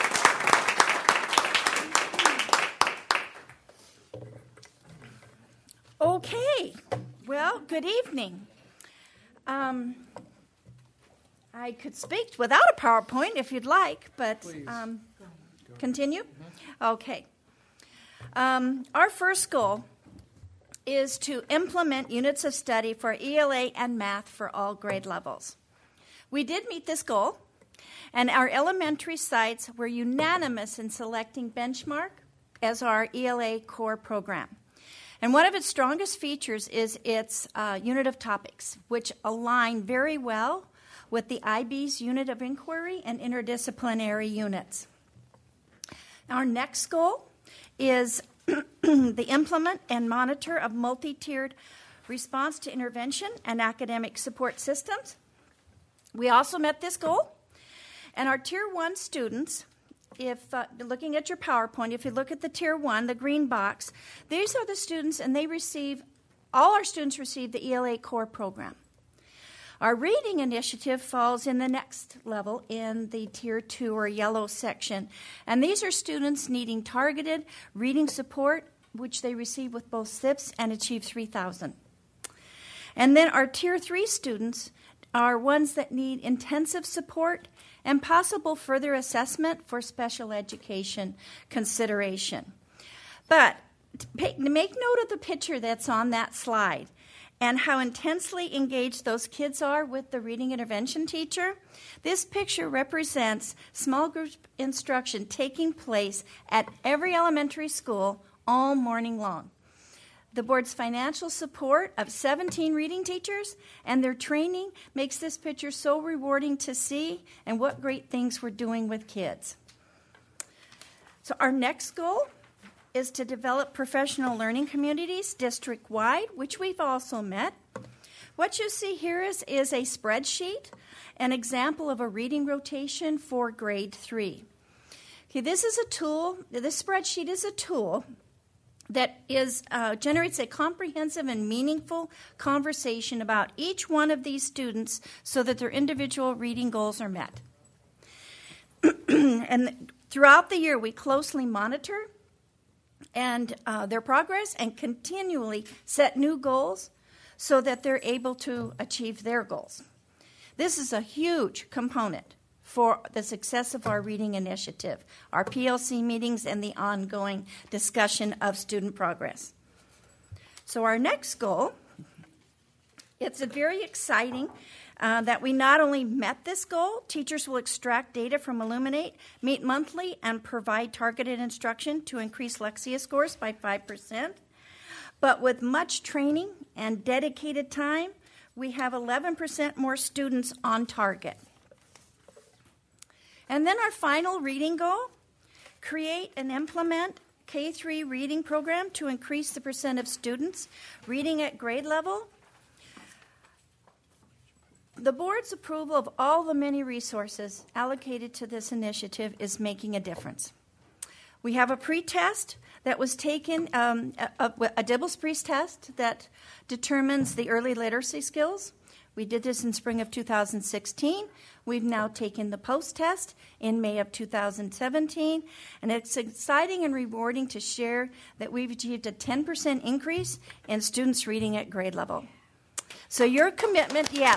Okay. Well, good evening. Um, I could speak without a PowerPoint if you'd like, but um, continue? Okay. Um, our first goal is to implement units of study for E L A and math for all grade levels. We did meet this goal, and our elementary sites were unanimous in selecting Benchmark as our E L A core program. And one of its strongest features is its uh, unit of topics, which align very well with the I B's unit of inquiry and interdisciplinary units. Our next goal is the implement and monitor of multi-tiered response to intervention and academic support systems. We also met this goal, and our Tier one students, if uh, looking at your PowerPoint, if you look at the Tier one, the green box, these are the students, and they receive, all our students receive the E L A core program. Our reading initiative falls in the next level in the Tier two or yellow section. And these are students needing targeted reading support, which they receive with both S I Ps and Achieve three thousand. And then our Tier three students are ones that need intensive support and possible further assessment for special education consideration. But make note of the picture that's on that slide and how intensely engaged those kids are with the reading intervention teacher. This picture represents small group instruction taking place at every elementary school all morning long. The board's financial support of seventeen reading teachers and their training makes this picture so rewarding to see, and what great things we're doing with kids. So our next goal is to develop professional learning communities district-wide, which we've also met. What you see here is, is a spreadsheet, an example of a reading rotation for grade three. Okay, this is a tool, this spreadsheet is a tool that is uh, generates a comprehensive and meaningful conversation about each one of these students so that their individual reading goals are met. And throughout the year, we closely monitor and uh, their progress and continually set new goals so that they're able to achieve their goals. This is a huge component for the success of our reading initiative, our P L C meetings, and the ongoing discussion of student progress. So our next goal, it's a very exciting uh, that we not only met this goal, teachers will extract data from Illuminate, meet monthly, and provide targeted instruction to increase Lexia scores by five percent. But with much training and dedicated time, we have eleven percent more students on target. And then our final reading goal, create and implement K three reading program to increase the percent of students reading at grade level. The board's approval of all the many resources allocated to this initiative is making a difference. We have a pre-test that was taken, um, a, a Dibbles pre-test that determines the early literacy skills. We did this in spring of two thousand sixteen. We've now taken the post-test in May of two thousand seventeen, and it's exciting and rewarding to share that we've achieved a ten percent increase in students reading at grade level. So your commitment, yes.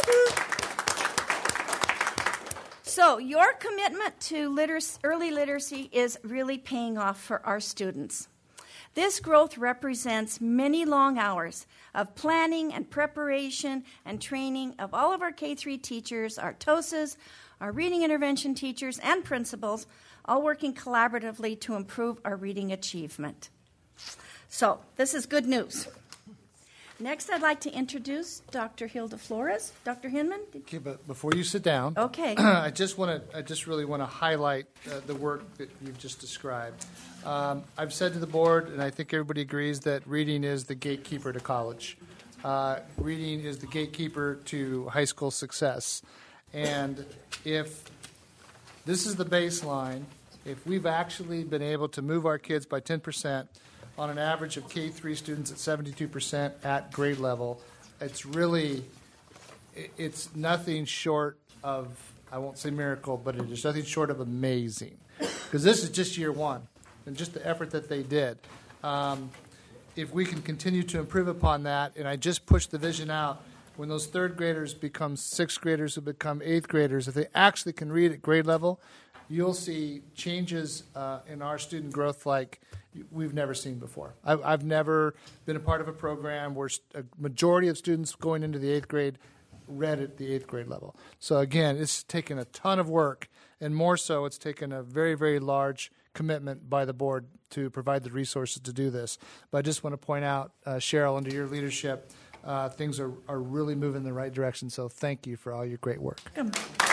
So your commitment to literacy, early literacy is really paying off for our students. This growth represents many long hours of planning and preparation and training of all of our K three teachers, our T O S As, our reading intervention teachers, and principals, all working collaboratively to improve our reading achievement. So this is good news. Next, I'd like to introduce Doctor Hilda Flores. Doctor Hinman? Okay, but before you sit down, okay, I just want to. I just really want to highlight uh, the work that you've just described. Um, I've said to the board, and I think everybody agrees, that reading is the gatekeeper to college. Uh, reading is the gatekeeper to high school success. And if this is the baseline, if we've actually been able to move our kids by ten percent on an average of K three students at seventy-two percent at grade level, it's really, it's nothing short of, I won't say miracle, but it is nothing short of amazing. Because this is just year one, and just the effort that they did. Um, if we can continue to improve upon that, and I just push the vision out, when those third graders become sixth graders who become eighth graders, if they actually can read at grade level, you'll see changes uh, in our student growth like we've never seen before. I've, I've never been a part of a program where a majority of students going into the eighth grade read at the eighth grade level. So again, it's taken a ton of work, and more so, it's taken a very, very large commitment by the board to provide the resources to do this. But I just want to point out, uh, Cheryl, under your leadership, uh, things are, are really moving in the right direction. So thank you for all your great work. Come.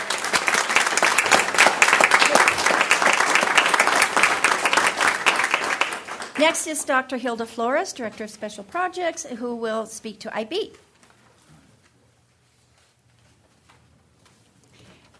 Next is Doctor Hilda Flores, Director of Special Projects, who will speak to I B.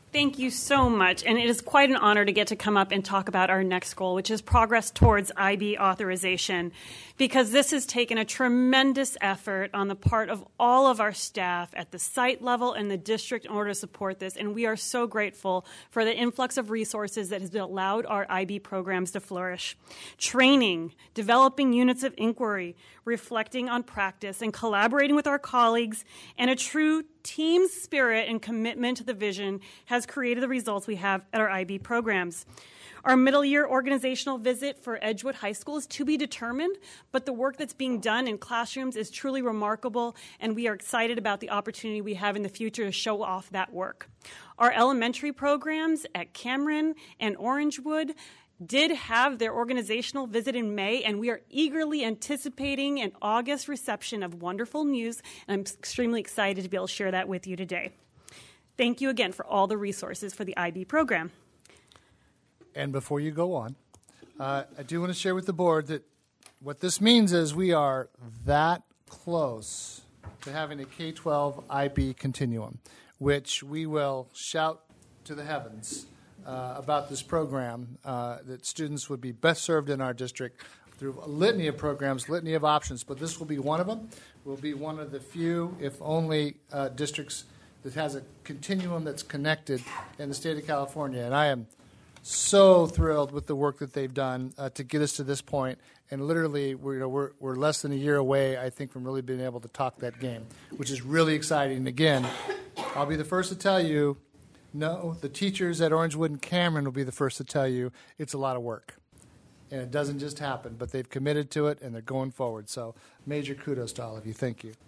Thank you so much. And it is quite an honor to get to come up and talk about our next goal, which is progress towards I B authorization, because this has taken a tremendous effort on the part of all of our staff at the site level and the district in order to support this. And we are so grateful for the influx of resources that has allowed our I B programs to flourish. Training, developing units of inquiry, reflecting on practice, and collaborating with our colleagues, and a true team spirit and commitment to the vision has created the results we have at our I B programs. Our middle year organizational visit for Edgewood High School is to be determined, but the work that's being done in classrooms is truly remarkable, and we are excited about the opportunity we have in the future to show off that work. Our elementary programs at Cameron and Orangewood did have their organizational visit in May, and we are eagerly anticipating an August reception of wonderful news, and I'm extremely excited to be able to share that with you today. Thank you again for all the resources for the I B program. And before you go on, uh, I do want to share with the board that what this means is we are that close to having a K twelve I B continuum, which we will shout to the heavens Uh, about this program, uh, that students would be best served in our district through a litany of programs, litany of options, but this will be one of them. We'll be one of the few, if only, uh, districts that has a continuum that's connected in the state of California. And I am so thrilled with the work that they've done uh, to get us to this point. And literally, we're, you know, we're, we're less than a year away, I think, from really being able to talk that game, which is really exciting. And again, I'll be the first to tell you, no, the teachers at Orangewood and Cameron will be the first to tell you it's a lot of work. And it doesn't just happen, but they've committed to it and they're going forward. So major kudos to all of you. Thank you.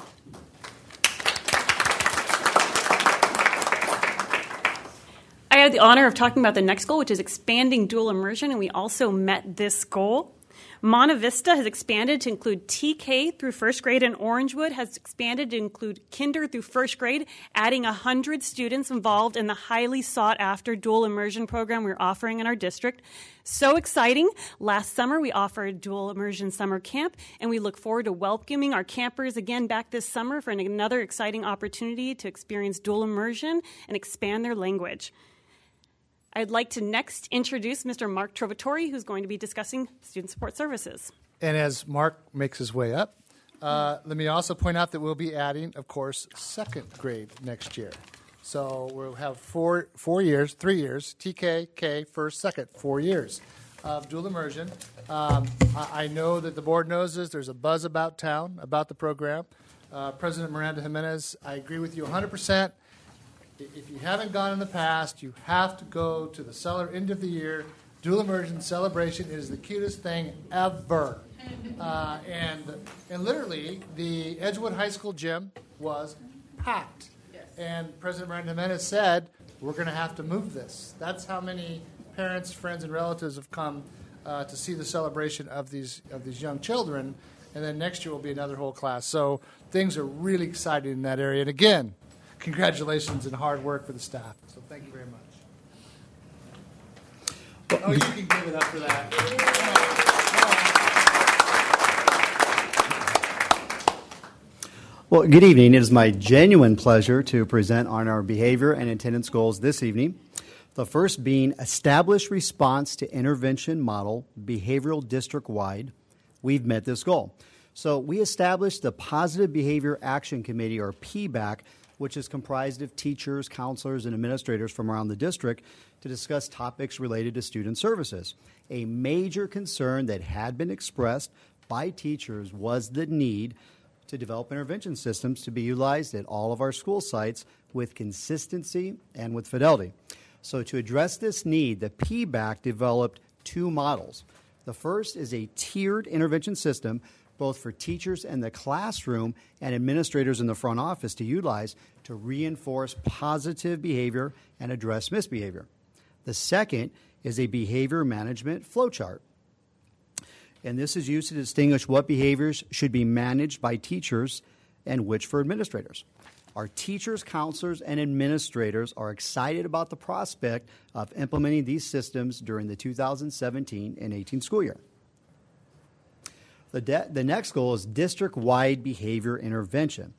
I had the honor of talking about the next goal, which is expanding dual immersion, and we also met this goal. Monta Vista has expanded to include T K through first grade, and Orangewood has expanded to include kinder through first grade, adding one hundred students involved in the highly sought-after dual immersion program we're offering in our district. So exciting. Last summer, we offered dual immersion summer camp, and we look forward to welcoming our campers again back this summer for another exciting opportunity to experience dual immersion and expand their language. I'd like to next introduce Mister Mark Trovatore, who's going to be discussing student support services. And as Mark makes his way up, uh, let me also point out that we'll be adding, of course, second grade next year. So we'll have four four years, three years, T K, K, first, second, four years of dual immersion. Um, I, I know that the board knows this. There's a buzz about town, about the program. Uh, President Miranda Jimenez, I agree with you one hundred percent. If you haven't gone in the past, you have to go to the cellar end of the year dual immersion celebration. It is the cutest thing ever. Uh, and and literally, the Edgewood High School gym was packed. Yes. And President Miranda Jimenez said, we're going to have to move this. That's how many parents, friends, and relatives have come uh, to see the celebration of these of these young children. And then next year will be another whole class. So things are really exciting in that area. And again, congratulations and hard work for the staff. So thank you very much. Oh, you can give it up for that. Well, good evening. It is my genuine pleasure to present on our behavior and attendance goals this evening. The first being establish response to intervention model, behavioral district-wide. We've met this goal. So we established the Positive Behavior Action Committee, or P B A C, which is comprised of teachers, counselors, and administrators from around the district to discuss topics related to student services. A major concern that had been expressed by teachers was the need to develop intervention systems to be utilized at all of our school sites with consistency and with fidelity. So to address this need, the P B A C developed two models. The first is a tiered intervention system both for teachers in the classroom and administrators in the front office to utilize to reinforce positive behavior and address misbehavior. The second is a behavior management flowchart. And this is used to distinguish what behaviors should be managed by teachers and which for administrators. Our teachers, counselors, and administrators are excited about the prospect of implementing these systems during the two thousand seventeen and eighteen school year. The, de- the next goal is district-wide behavior intervention.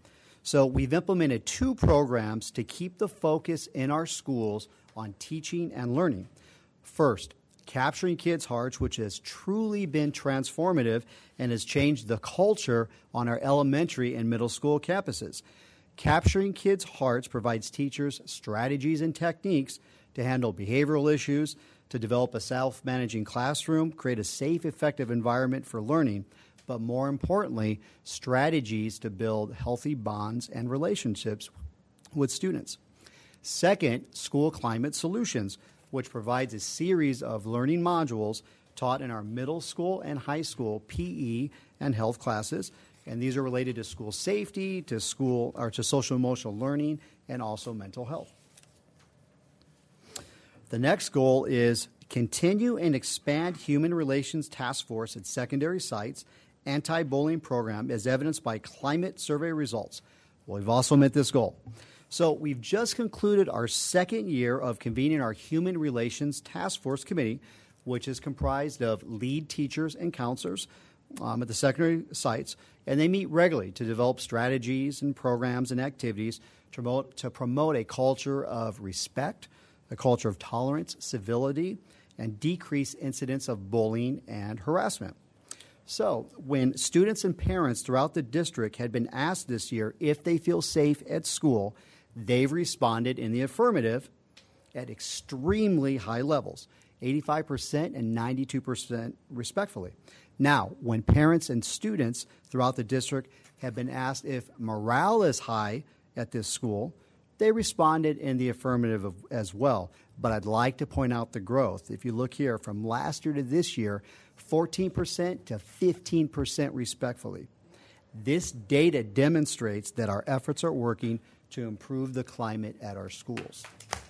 So we've implemented two programs to keep the focus in our schools on teaching and learning. First, Capturing Kids' Hearts, which has truly been transformative and has changed the culture on our elementary and middle school campuses. Capturing Kids' Hearts provides teachers strategies and techniques to handle behavioral issues, to develop a self-managing classroom, create a safe, effective environment for learning, but more importantly, strategies to build healthy bonds and relationships with students. Second, School Climate Solutions, which provides a series of learning modules taught in our middle school and high school P E and health classes, and these are related to school safety, to school or to social emotional learning, and also mental health. The next goal is continue and expand Human Relations Task Force at secondary sites anti-bullying program as evidenced by climate survey results. Well, we've also met this goal. So we've just concluded our second year of convening our Human Relations Task Force Committee, which is comprised of lead teachers and counselors um, at the secondary sites, and they meet regularly to develop strategies and programs and activities to promote, to promote a culture of respect, a culture of tolerance, civility, and decrease incidents of bullying and harassment. So when students and parents throughout the district had been asked this year if they feel safe at school, they've responded in the affirmative at extremely high levels, eighty-five percent and ninety-two percent respectfully. Now, when parents and students throughout the district have been asked if morale is high at this school, they responded in the affirmative of, as well. But I'd like to point out the growth. If you look here, from last year to this year, fourteen percent to fifteen percent respectfully. This data demonstrates that our efforts are working to improve the climate at our schools.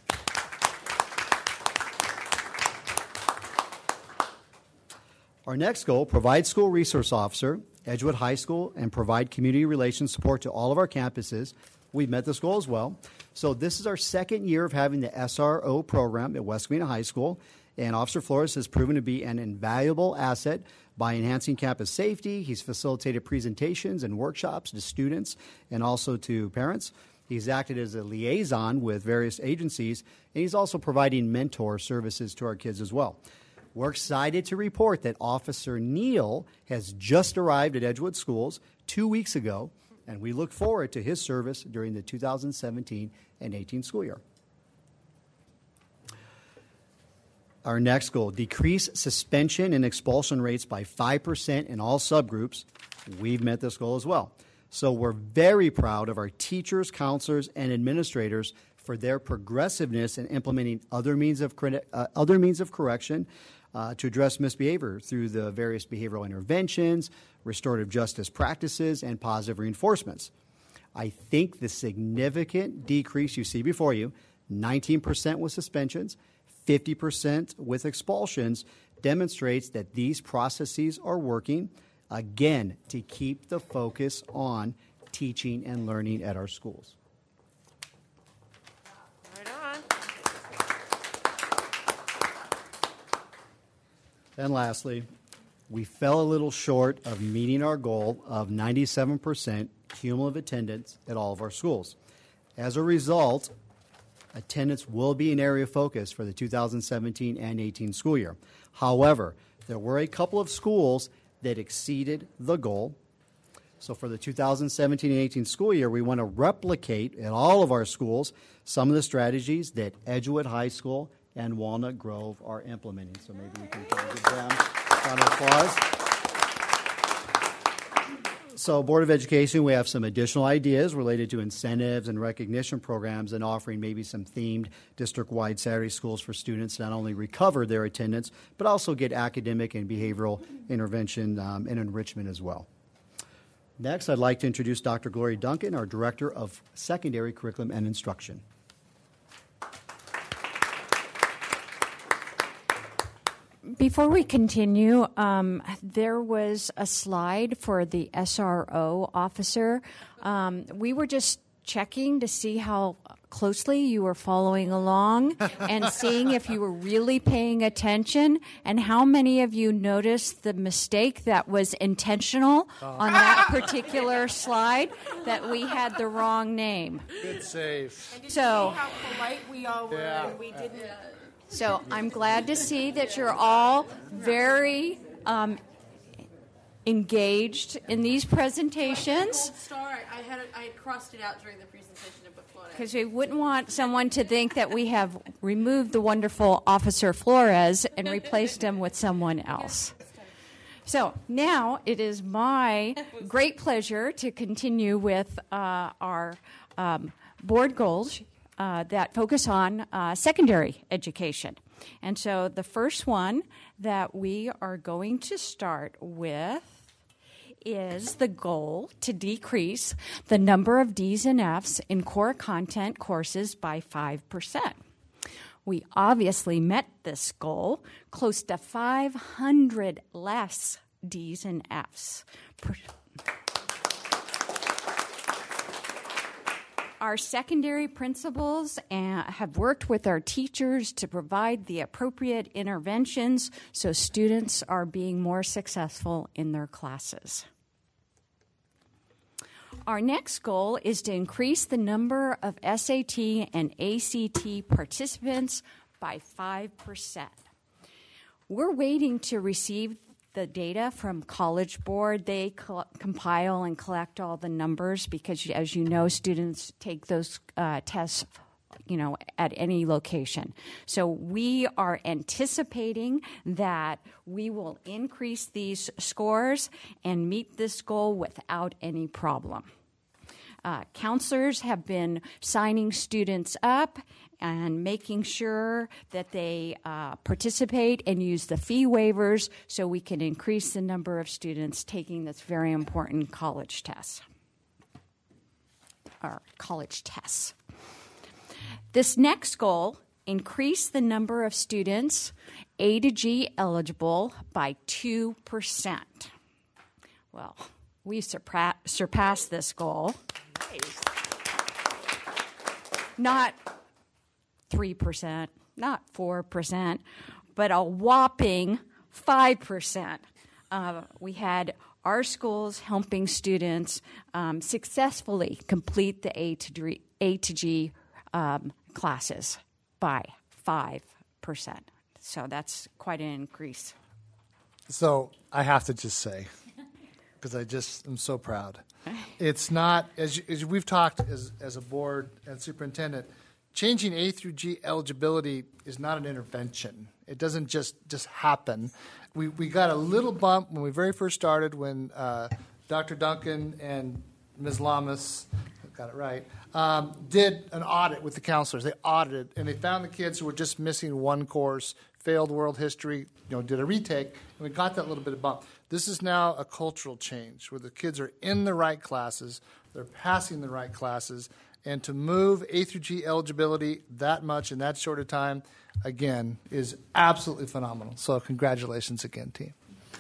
Our next goal, provide school resource officer, Edgewood High School, and provide community relations support to all of our campuses. We've met this goal as well. So this is our second year of having the S R O program at West Covina High School, and Officer Flores has proven to be an invaluable asset by enhancing campus safety. He's facilitated presentations and workshops to students and also to parents. He's acted as a liaison with various agencies, and he's also providing mentor services to our kids as well. We're excited to report that Officer Neal has just arrived at Edgewood Schools two weeks ago, and we look forward to his service during the two thousand seventeen and eighteen school year. Our next goal, decrease suspension and expulsion rates by five percent in all subgroups. We've met this goal as well. So we're very proud of our teachers, counselors, and administrators for their progressiveness in implementing other means of, uh, other means of correction uh, to address misbehavior through the various behavioral interventions, restorative justice practices, and positive reinforcements. I think the significant decrease you see before you, nineteen percent with suspensions, fifty percent with expulsions, demonstrates that these processes are working, again, to keep the focus on teaching and learning at our schools. Right on. And lastly, we fell a little short of meeting our goal of ninety-seven percent cumulative attendance at all of our schools. As a result, attendance will be an area of focus for the two thousand seventeen and eighteen school year. However, there were a couple of schools that exceeded the goal. So for the two thousand seventeen and eighteen school year, we want to replicate at all of our schools some of the strategies that Edgewood High School and Walnut Grove are implementing. So maybe we can give them a round of applause. So Board of Education, we have some additional ideas related to incentives and recognition programs and offering maybe some themed district-wide Saturday schools for students to not only recover their attendance, but also get academic and behavioral intervention um, and enrichment as well. Next, I'd like to introduce Doctor Gloria Duncan, our Director of Secondary Curriculum and Instruction. Before we continue, um, there was a slide for the S R O officer. Um, we were just checking to see how closely you were following along and seeing if you were really paying attention, and how many of you noticed the mistake that was intentional Oh. on that particular slide, that we had the wrong name. Good save. So, How polite we all were, Yeah. and we didn't. so I'm glad to see that you're all very um, engaged in these presentations, Star, I had it, I had crossed it out during the presentation of book Florida. because we wouldn't want someone to think that we have removed the wonderful Officer Flores and replaced him with someone else. So now it is my great pleasure to continue with uh, our um, board goals uh, that focus on uh, secondary education. And so the first one that we are going to start with is the goal to decrease the number of D's and F's in core content courses by five percent. We obviously met this goal, close to five hundred less D's and F's. Per- Our secondary principals uh, have worked with our teachers to provide the appropriate interventions so students are being more successful in their classes. Our next goal is to increase the number of S A T and A C T participants by five percent. We're waiting to receive the data from College Board. They co- compile and collect all the numbers because, as you know, students take those uh, tests, you know, at any location. So we are anticipating that we will increase these scores and meet this goal without any problem. Uh, counselors have been signing students up and making sure that they uh, participate and use the fee waivers so we can increase the number of students taking this very important college test, or college tests. This next goal, increase the number of students A to G eligible by two percent. Well, we surpa- surpassed this goal. Not three percent, not four percent, but a whopping five percent. Uh, we had our schools helping students um, successfully complete the A to G, A to G um, classes by five percent. So that's quite an increase. So I have to just say, because I just am so proud. It's not, as, you, as we've talked as, as a board and superintendent, changing A through G eligibility is not an intervention. It doesn't just, just happen. We, we got a little bump when we very first started when uh, Doctor Duncan and Miz Lamas, got it right, um, did an audit with the counselors. They audited, and they found the kids who were just missing one course, failed world history, you know, did a retake, and we got that little bit of bump. This is now a cultural change where the kids are in the right classes, they're passing the right classes, and to move A through G eligibility that much in that short a time, again, is absolutely phenomenal. So congratulations again, team.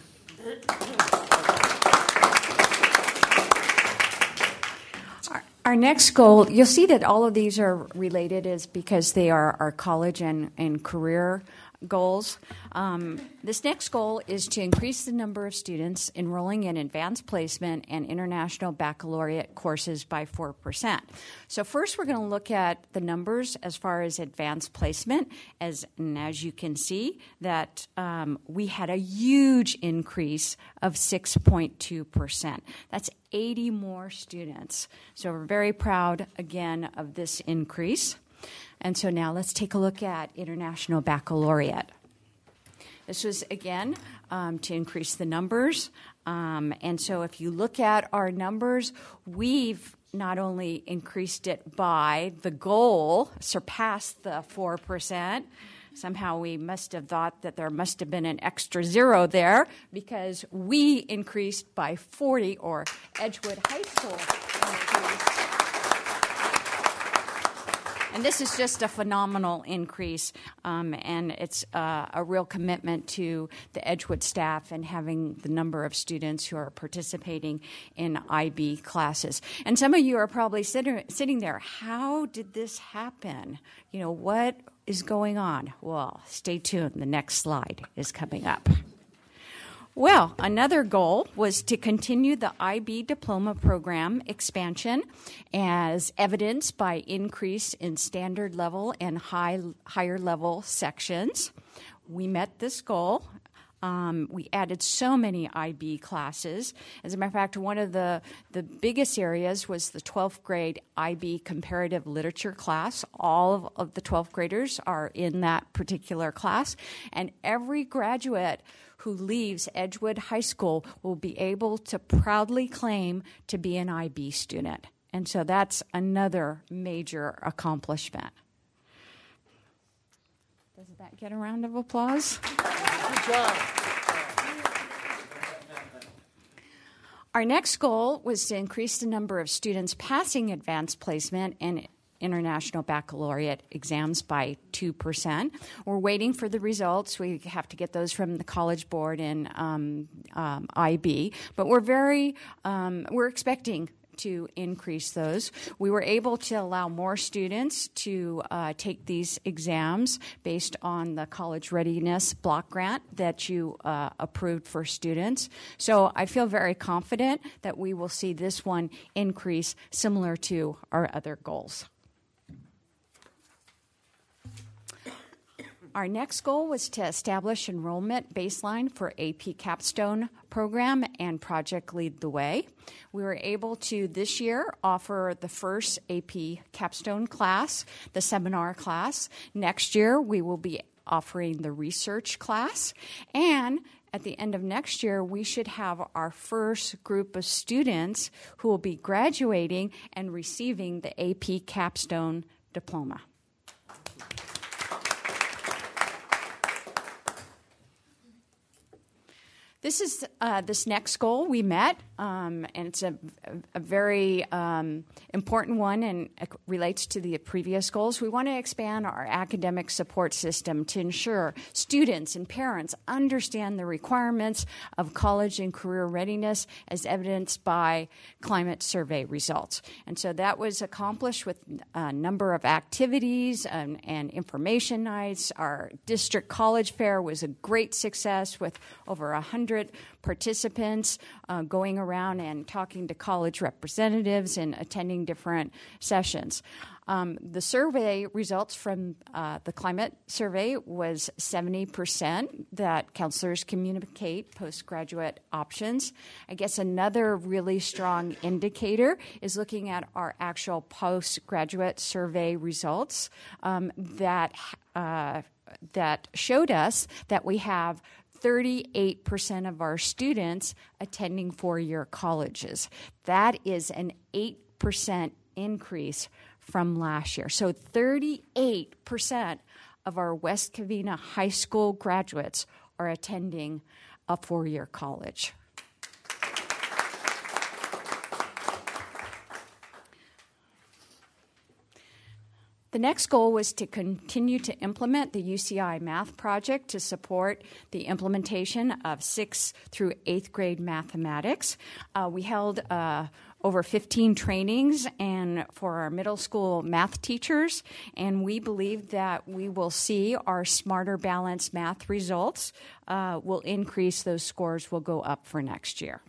Our, our next goal, you'll see that all of these are related is because they are our college and, and career goals. Um, this next goal is to increase the number of students enrolling in advanced placement and international baccalaureate courses by four percent. So first we're going to look at the numbers as far as advanced placement. As, and as you can see, that um, we had a huge increase of six point two percent. That's eighty more students. So we're very proud, again, of this increase. And so now let's take a look at International Baccalaureate. This was, again, um, to increase the numbers. Um, and so if you look at our numbers, we've not only increased it by the goal, surpassed the four percent. Somehow we must have thought that there must have been an extra zero there because we increased by forty, or Edgewood High School increased. And this is just a phenomenal increase, um, and it's uh, a real commitment to the Edgewood staff and having the number of students who are participating in I B classes. And some of you are probably sit- sitting there, how did this happen? You know, what is going on? Well, stay tuned. The next slide is coming up. Well, another goal was to continue the I B diploma program expansion as evidenced by increase in standard level and high, higher level sections. We met this goal. Um, we added so many I B classes. As a matter of fact, one of the, the biggest areas was the twelfth grade I B comparative literature class. All of, of the twelfth graders are in that particular class, and every graduate who leaves Edgewood High School will be able to proudly claim to be an I B student. And so that's another major accomplishment. Does that get a round of applause? Good job. Our next goal was to increase the number of students passing advanced placement and International Baccalaureate exams by two percent. We're waiting for the results. We have to get those from the College Board and um, um, I B, but we're very, um, we're expecting to increase those. We were able to allow more students to uh, take these exams based on the college readiness block grant that you uh, approved for students. So I feel very confident that we will see this one increase similar to our other goals. Our next goal was to establish enrollment baseline for A P Capstone program and Project Lead the Way. We were able to this year offer the first A P Capstone class, the seminar class. Next year we will be offering the research class, and at the end of next year, we should have our first group of students who will be graduating and receiving the A P Capstone diploma. This is uh, this next goal we met, um, and it's a, a very um, important one and it relates to the previous goals. We want to expand our academic support system to ensure students and parents understand the requirements of college and career readiness as evidenced by climate survey results. And so that was accomplished with a number of activities and, and information nights. Our district college fair was a great success with over one hundred participants uh, going around and talking to college representatives and attending different sessions. Um, the survey results from uh, the climate survey was seventy percent that counselors communicate postgraduate options. I guess another really strong indicator is looking at our actual postgraduate survey results um, that uh, that showed us that we have thirty-eight percent of our students attending four-year colleges. That is an eight percent increase from last year. So thirty-eight percent of our West Covina High School graduates are attending a four-year college. The next goal was to continue to implement the U C I Math Project to support the implementation of sixth through eighth grade mathematics. Uh, we held uh, over fifteen trainings and for our middle school math teachers, and we believe that we will see our Smarter Balanced math results uh, will increase. Those scores will go up for next year.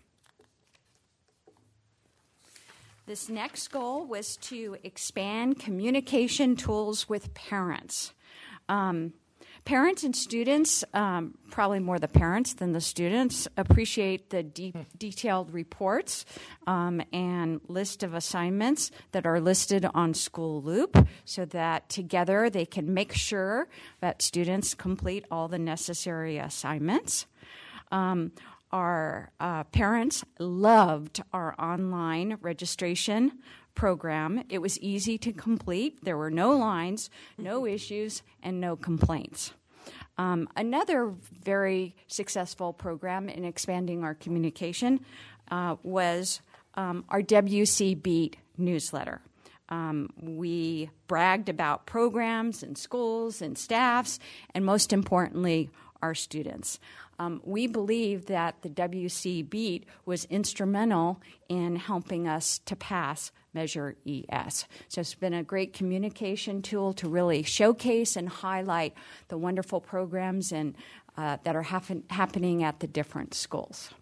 This next goal was to expand communication tools with parents. Um, parents and students, um, probably more the parents than the students, appreciate the de- detailed reports um, and list of assignments that are listed on School Loop so that together they can make sure that students complete all the necessary assignments. Um, Our uh, parents loved our online registration program. It was easy to complete. There were no lines, no issues, and no complaints. Um, another very successful program in expanding our communication uh, was um, our W C Beat newsletter. Um, we bragged about programs and schools and staffs, and most importantly, our students. Um, we believe that the W C BEAT was instrumental in helping us to pass Measure E S. So it's been a great communication tool to really showcase and highlight the wonderful programs and uh, that are happen- happening at the different schools.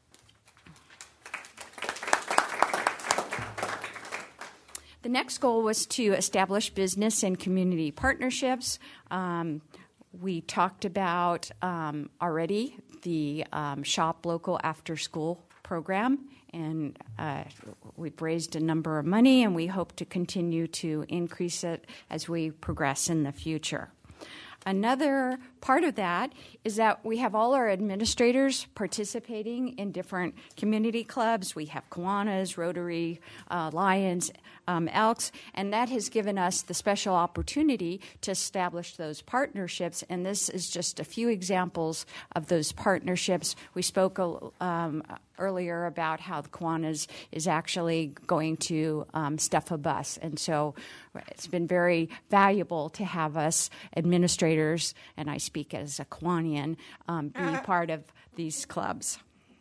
The next goal was to establish business and community partnerships. Um, we talked about um, already the um, Shop Local After School program, and uh, we've raised a number of money, and we hope to continue to increase it as we progress in the future. Another part of that is that we have all our administrators participating in different community clubs. We have Kiwanis, Rotary, uh, Lions, um, Elks, and that has given us the special opportunity to establish those partnerships, and this is just a few examples of those partnerships. We spoke um, earlier about how the Kiwanis is actually going to um, stuff a bus, and so it's been very valuable to have us administrators, and I speak as a Kiwanian, um, be part of these clubs.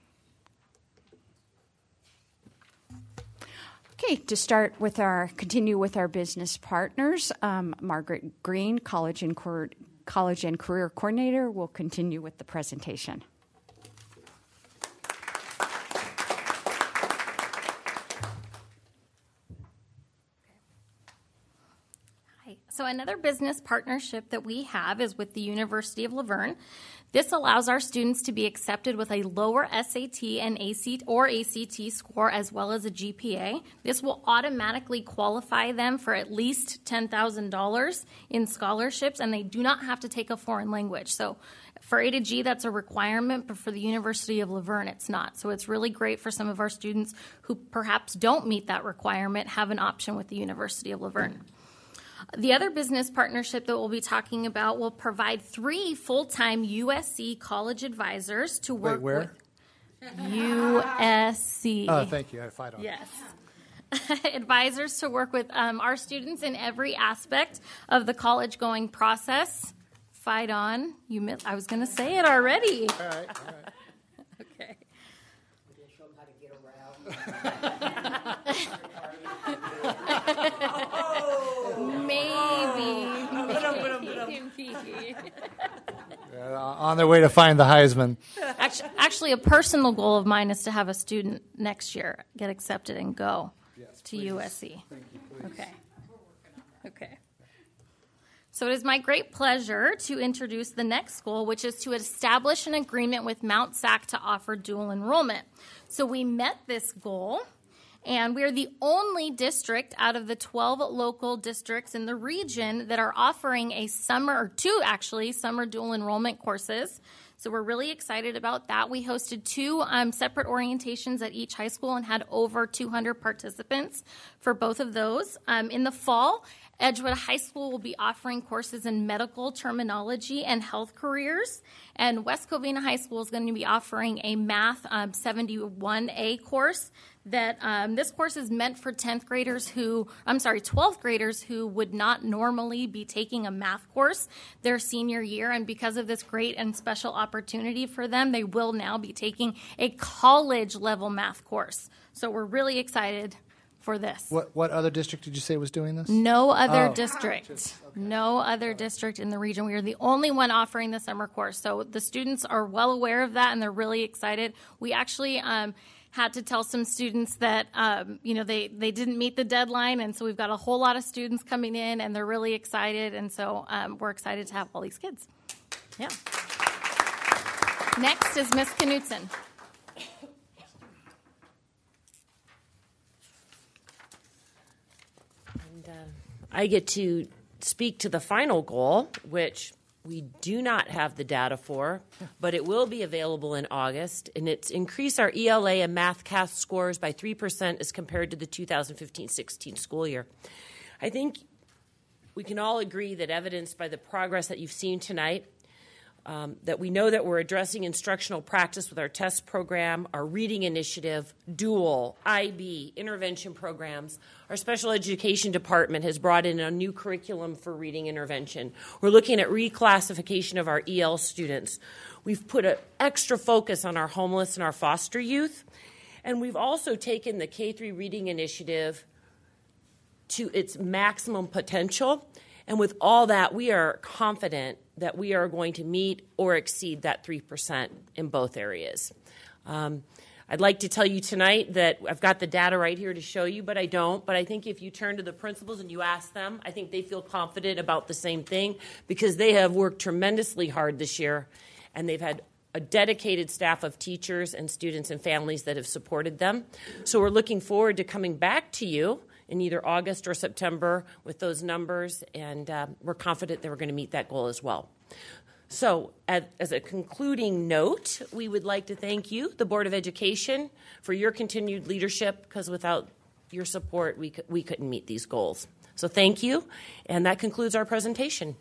Okay, to start with our, continue with our business partners, um, Margaret Green, College and, Cor- College and Career Coordinator, will continue with the presentation. So another business partnership that we have is with the University of La Verne. This allows our students to be accepted with a lower S A T and A C T or A C T score as well as a G P A. This will automatically qualify them for at least ten thousand dollars in scholarships, and they do not have to take a foreign language. So for A to G, that's a requirement, but for the University of La Verne, it's not. So it's really great for some of our students who perhaps don't meet that requirement, have an option with the University of La Verne. The other business partnership that we'll be talking about will provide three full-time U S C college advisors to work Wait, where? with U S C. Oh, thank you. I had a fight on. Yes. Advisors to work with um, our students in every aspect of the college-going process. Fight on. You, mi- I was going to say it already. All right, all right. Okay. We're going to show them how to get around. Maybe. Maybe. Uh, on their way to find the Heisman. Actually, actually, a personal goal of mine is to have a student next year get accepted and go Yes, to please. U S C. Thank you, please. Okay. Okay. So it is my great pleasure to introduce the next goal, which is to establish an agreement with Mount S A C to offer dual enrollment. So we met this goal, and we are the only district out of the twelve local districts in the region that are offering a summer, or two actually, summer dual enrollment courses. So we're really excited about that. We hosted two um, separate orientations at each high school and had over two hundred participants for both of those. Um, in the fall, Edgewood High School will be offering courses in medical terminology and health careers, and West Covina High School is going to be offering a Math um, seventy-one A course. That um, this course is meant for tenth graders who, I'm sorry, twelfth graders who would not normally be taking a math course their senior year, and because of this great and special opportunity for them, they will now be taking a college-level math course. So we're really excited for this. What what other district did you say was doing this? No other Oh. district. Okay. No other district in the region. We are the only one offering the summer course. So the students are well aware of that, and they're really excited. We actually um, had to tell some students that, um, you know, they, they didn't meet the deadline, and so we've got a whole lot of students coming in, and they're really excited, and so um, we're excited to have all these kids. Yeah. Next is Miss Knutson. And uh, I get to speak to the final goal, which we do not have the data for, but it will be available in August, and it's increase our E L A and math C A S scores by three percent as compared to the two thousand fifteen sixteen school year. I think we can all agree that, evidenced by the progress that you've seen tonight, Um, that we know that we're addressing instructional practice with our test program, our reading initiative, dual, I B, intervention programs. Our special education department has brought in a new curriculum for reading intervention. We're looking at reclassification of our E L students. We've put an extra focus on our homeless and our foster youth. And we've also taken the K through reading initiative to its maximum potential. And with all that, we are confident that we are going to meet or exceed that three percent in both areas. Um, I'd like to tell you tonight that I've got the data right here to show you, but I don't. But I think if you turn to the principals and you ask them, I think they feel confident about the same thing because they have worked tremendously hard this year, and they've had a dedicated staff of teachers and students and families that have supported them. So we're looking forward to coming back to you in either August or September with those numbers, and uh, we're confident that we're going to meet that goal as well. So as, as a concluding note, we would like to thank you, the Board of Education, for your continued leadership, because without your support, we, c- we couldn't meet these goals. So thank you, and that concludes our presentation.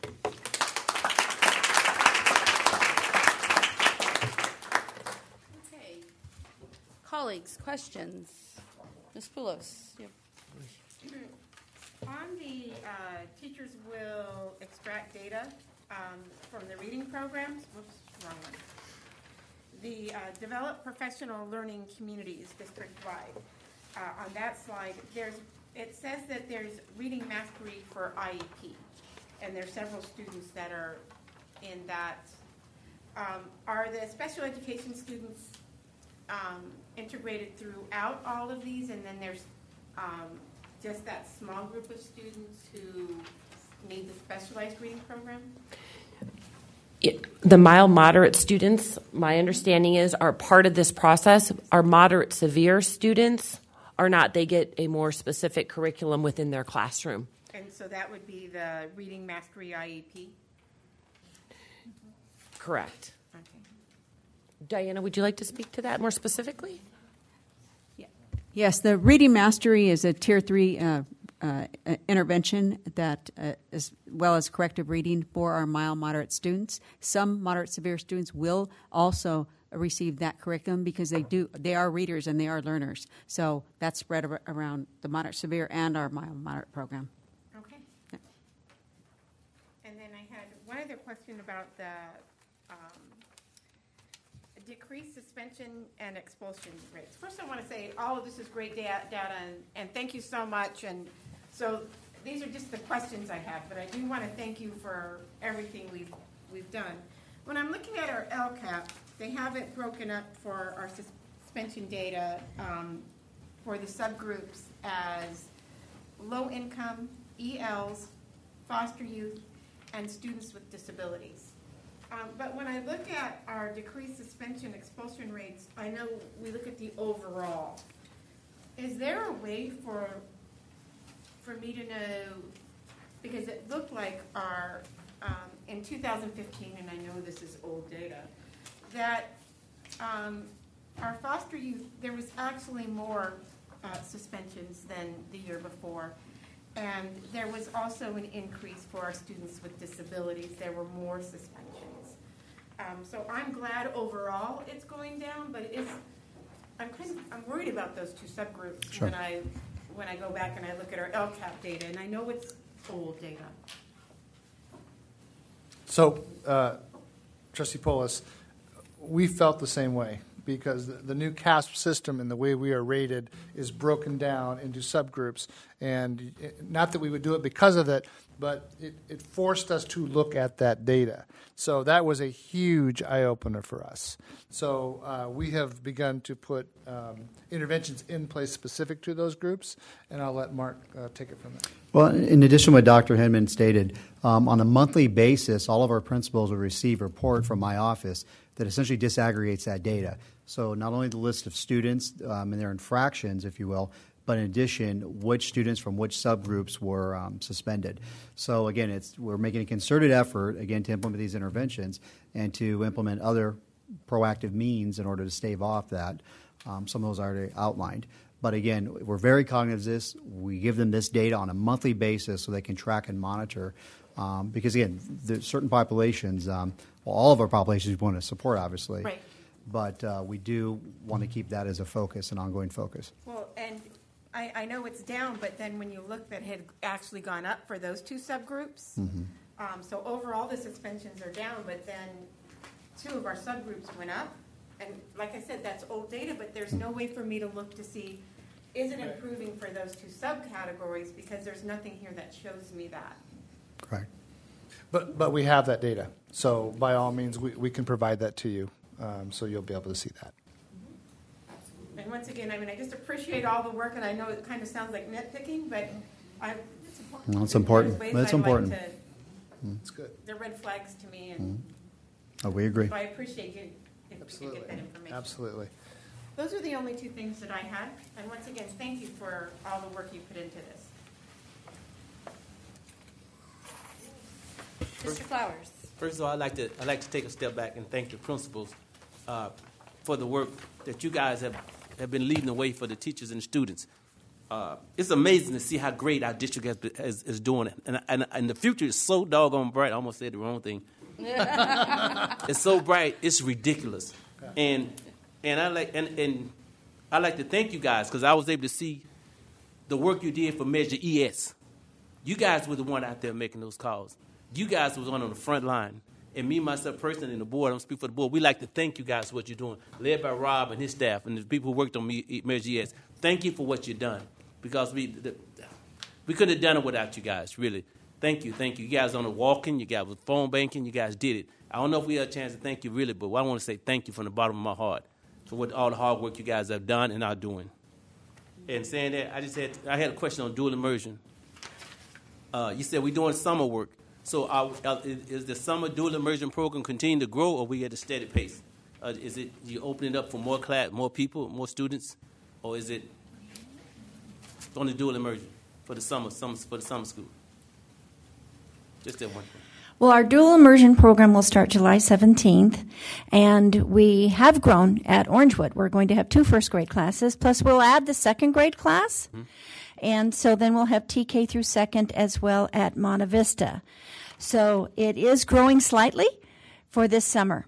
Okay. Colleagues, questions? Miz Poulos. You have- On the uh, teachers will extract data um, from the reading programs. Whoops, wrong one. The uh, develop professional learning communities district-wide. Uh, on that slide, there's it says that there's reading mastery for I E P, and there's several students that are in that. Um, are the special education students um, integrated throughout all of these, and then there's um, just that small group of students who need the specialized reading program? It, the mild moderate students, my understanding is, are part of this process. Our moderate severe students are not. They get a more specific curriculum within their classroom. And so that would be the Reading Mastery I E P? Correct. Okay. Diana, would you like to speak to that more specifically? Yes, the Reading Mastery is a Tier three uh, uh, intervention that, uh, as well as corrective reading for our mild moderate students. Some moderate severe students will also receive that curriculum because they do they are readers and they are learners. So that's spread ar- around the moderate severe and our mild moderate program. Okay. Yeah. And then I had one other question about the um, decreased suspension and expulsion rates. First, I want to say all of this is great da- data, and, and thank you so much. And so these are just the questions I have, but I do want to thank you for everything we've we've done. When I'm looking at our L C A P, they have it broken up for our suspension data um, for the subgroups as low income, E Ls, foster youth, and students with disabilities. Um, but when I look at our decreased suspension expulsion rates, I know we look at the overall. Is there a way for for me to know, because it looked like our, um, in two thousand fifteen, and I know this is old data, that um, our foster youth, there was actually more uh, suspensions than the year before. And there was also an increase for our students with disabilities. There were more suspensions. Um, so I'm glad overall it's going down, but it's, I'm kind of, I'm worried about those two subgroups Sure. when I when I go back and I look at our L C A P data, and I know it's old data. So, uh, Trustee Poulos, we felt the same way because the, the new C A S P system and the way we are rated is broken down into subgroups. And it, not that we would do it because of it, but it, it forced us to look at that data. So that was a huge eye-opener for us. So uh, we have begun to put um, interventions in place specific to those groups, and I'll let Mark uh, take it from there. Well, in addition to what Doctor Hinman stated, um, on a monthly basis, all of our principals will receive a report from my office that essentially disaggregates that data. So not only the list of students um, and their infractions, if you will, but in addition, which students from which subgroups were um, suspended. So again, it's we're making a concerted effort, again, to implement these interventions and to implement other proactive means in order to stave off that. Um, some of those are already outlined. But again, we're very cognizant of this. We give them this data on a monthly basis so they can track and monitor Um, because again, there's certain populations, um, well, all of our populations we want to support, obviously. Right. But uh, we do want to keep that as a focus, an ongoing focus. Well, and I, I know it's down, but then when you look, that had actually gone up for those two subgroups. Mm-hmm. Um, so overall, the suspensions are down, but then two of our subgroups went up. And like I said, that's old data, but there's no way for me to look to see, is it improving for those two subcategories? Because there's nothing here that shows me that. Correct. But, but we have that data. So by all means, we, we can provide that to you. Um, so you'll be able to see that. And once again, I mean, I just appreciate all the work, and I know it kind of sounds like nitpicking, but I, it's important. No, it's important. There's ways But it's I'd important. Like to, Mm. It's good. they're red flags to me, and Mm. Oh, we agree. so I appreciate you if Absolutely. we could get that information. Absolutely. Those are the only two things that I had, and once again, thank you for all the work you put into this. Mister Flowers. First of all, I'd like to I'd like to take a step back and thank the principals uh, for the work that you guys have, have been leading the way for the teachers and students. Uh, it's amazing to see how great our district has, been- is, is doing, and, and and the future is so doggone bright. I almost said the wrong thing. It's so bright, it's ridiculous, and and I like and, and I like to thank you guys because I was able to see the work you did for Measure E S. You guys were the one out there making those calls. You guys was on on the front line. And me, myself, personally, and the board, I'm speaking for the board, we like to thank you guys for what you're doing, led by Rob and his staff and the people who worked on me, Measure E S. Thank you for what you've done because we the, we couldn't have done it without you guys, really. Thank you, thank you. You guys on the walking, you guys with phone banking, you guys did it. I don't know if we had a chance to thank you, really, but I want to say thank you from the bottom of my heart for what all the hard work you guys have done and are doing. And saying that, I just had I had a question on dual immersion. Uh, you said we're doing summer work. So are, uh, is, is the summer dual immersion program continue to grow, or we at a steady pace? Uh, is it you opening it up for more class, more people, more students, or is it on the dual immersion for the summer, summer for the summer school? Just that one thing. Well, our dual immersion program will start July seventeenth, and we have grown at Orangewood. We're going to have two first grade classes, plus we'll add the second grade class. Mm-hmm. And so then we'll have T K through second as well at Monta Vista. So it is growing slightly for this summer.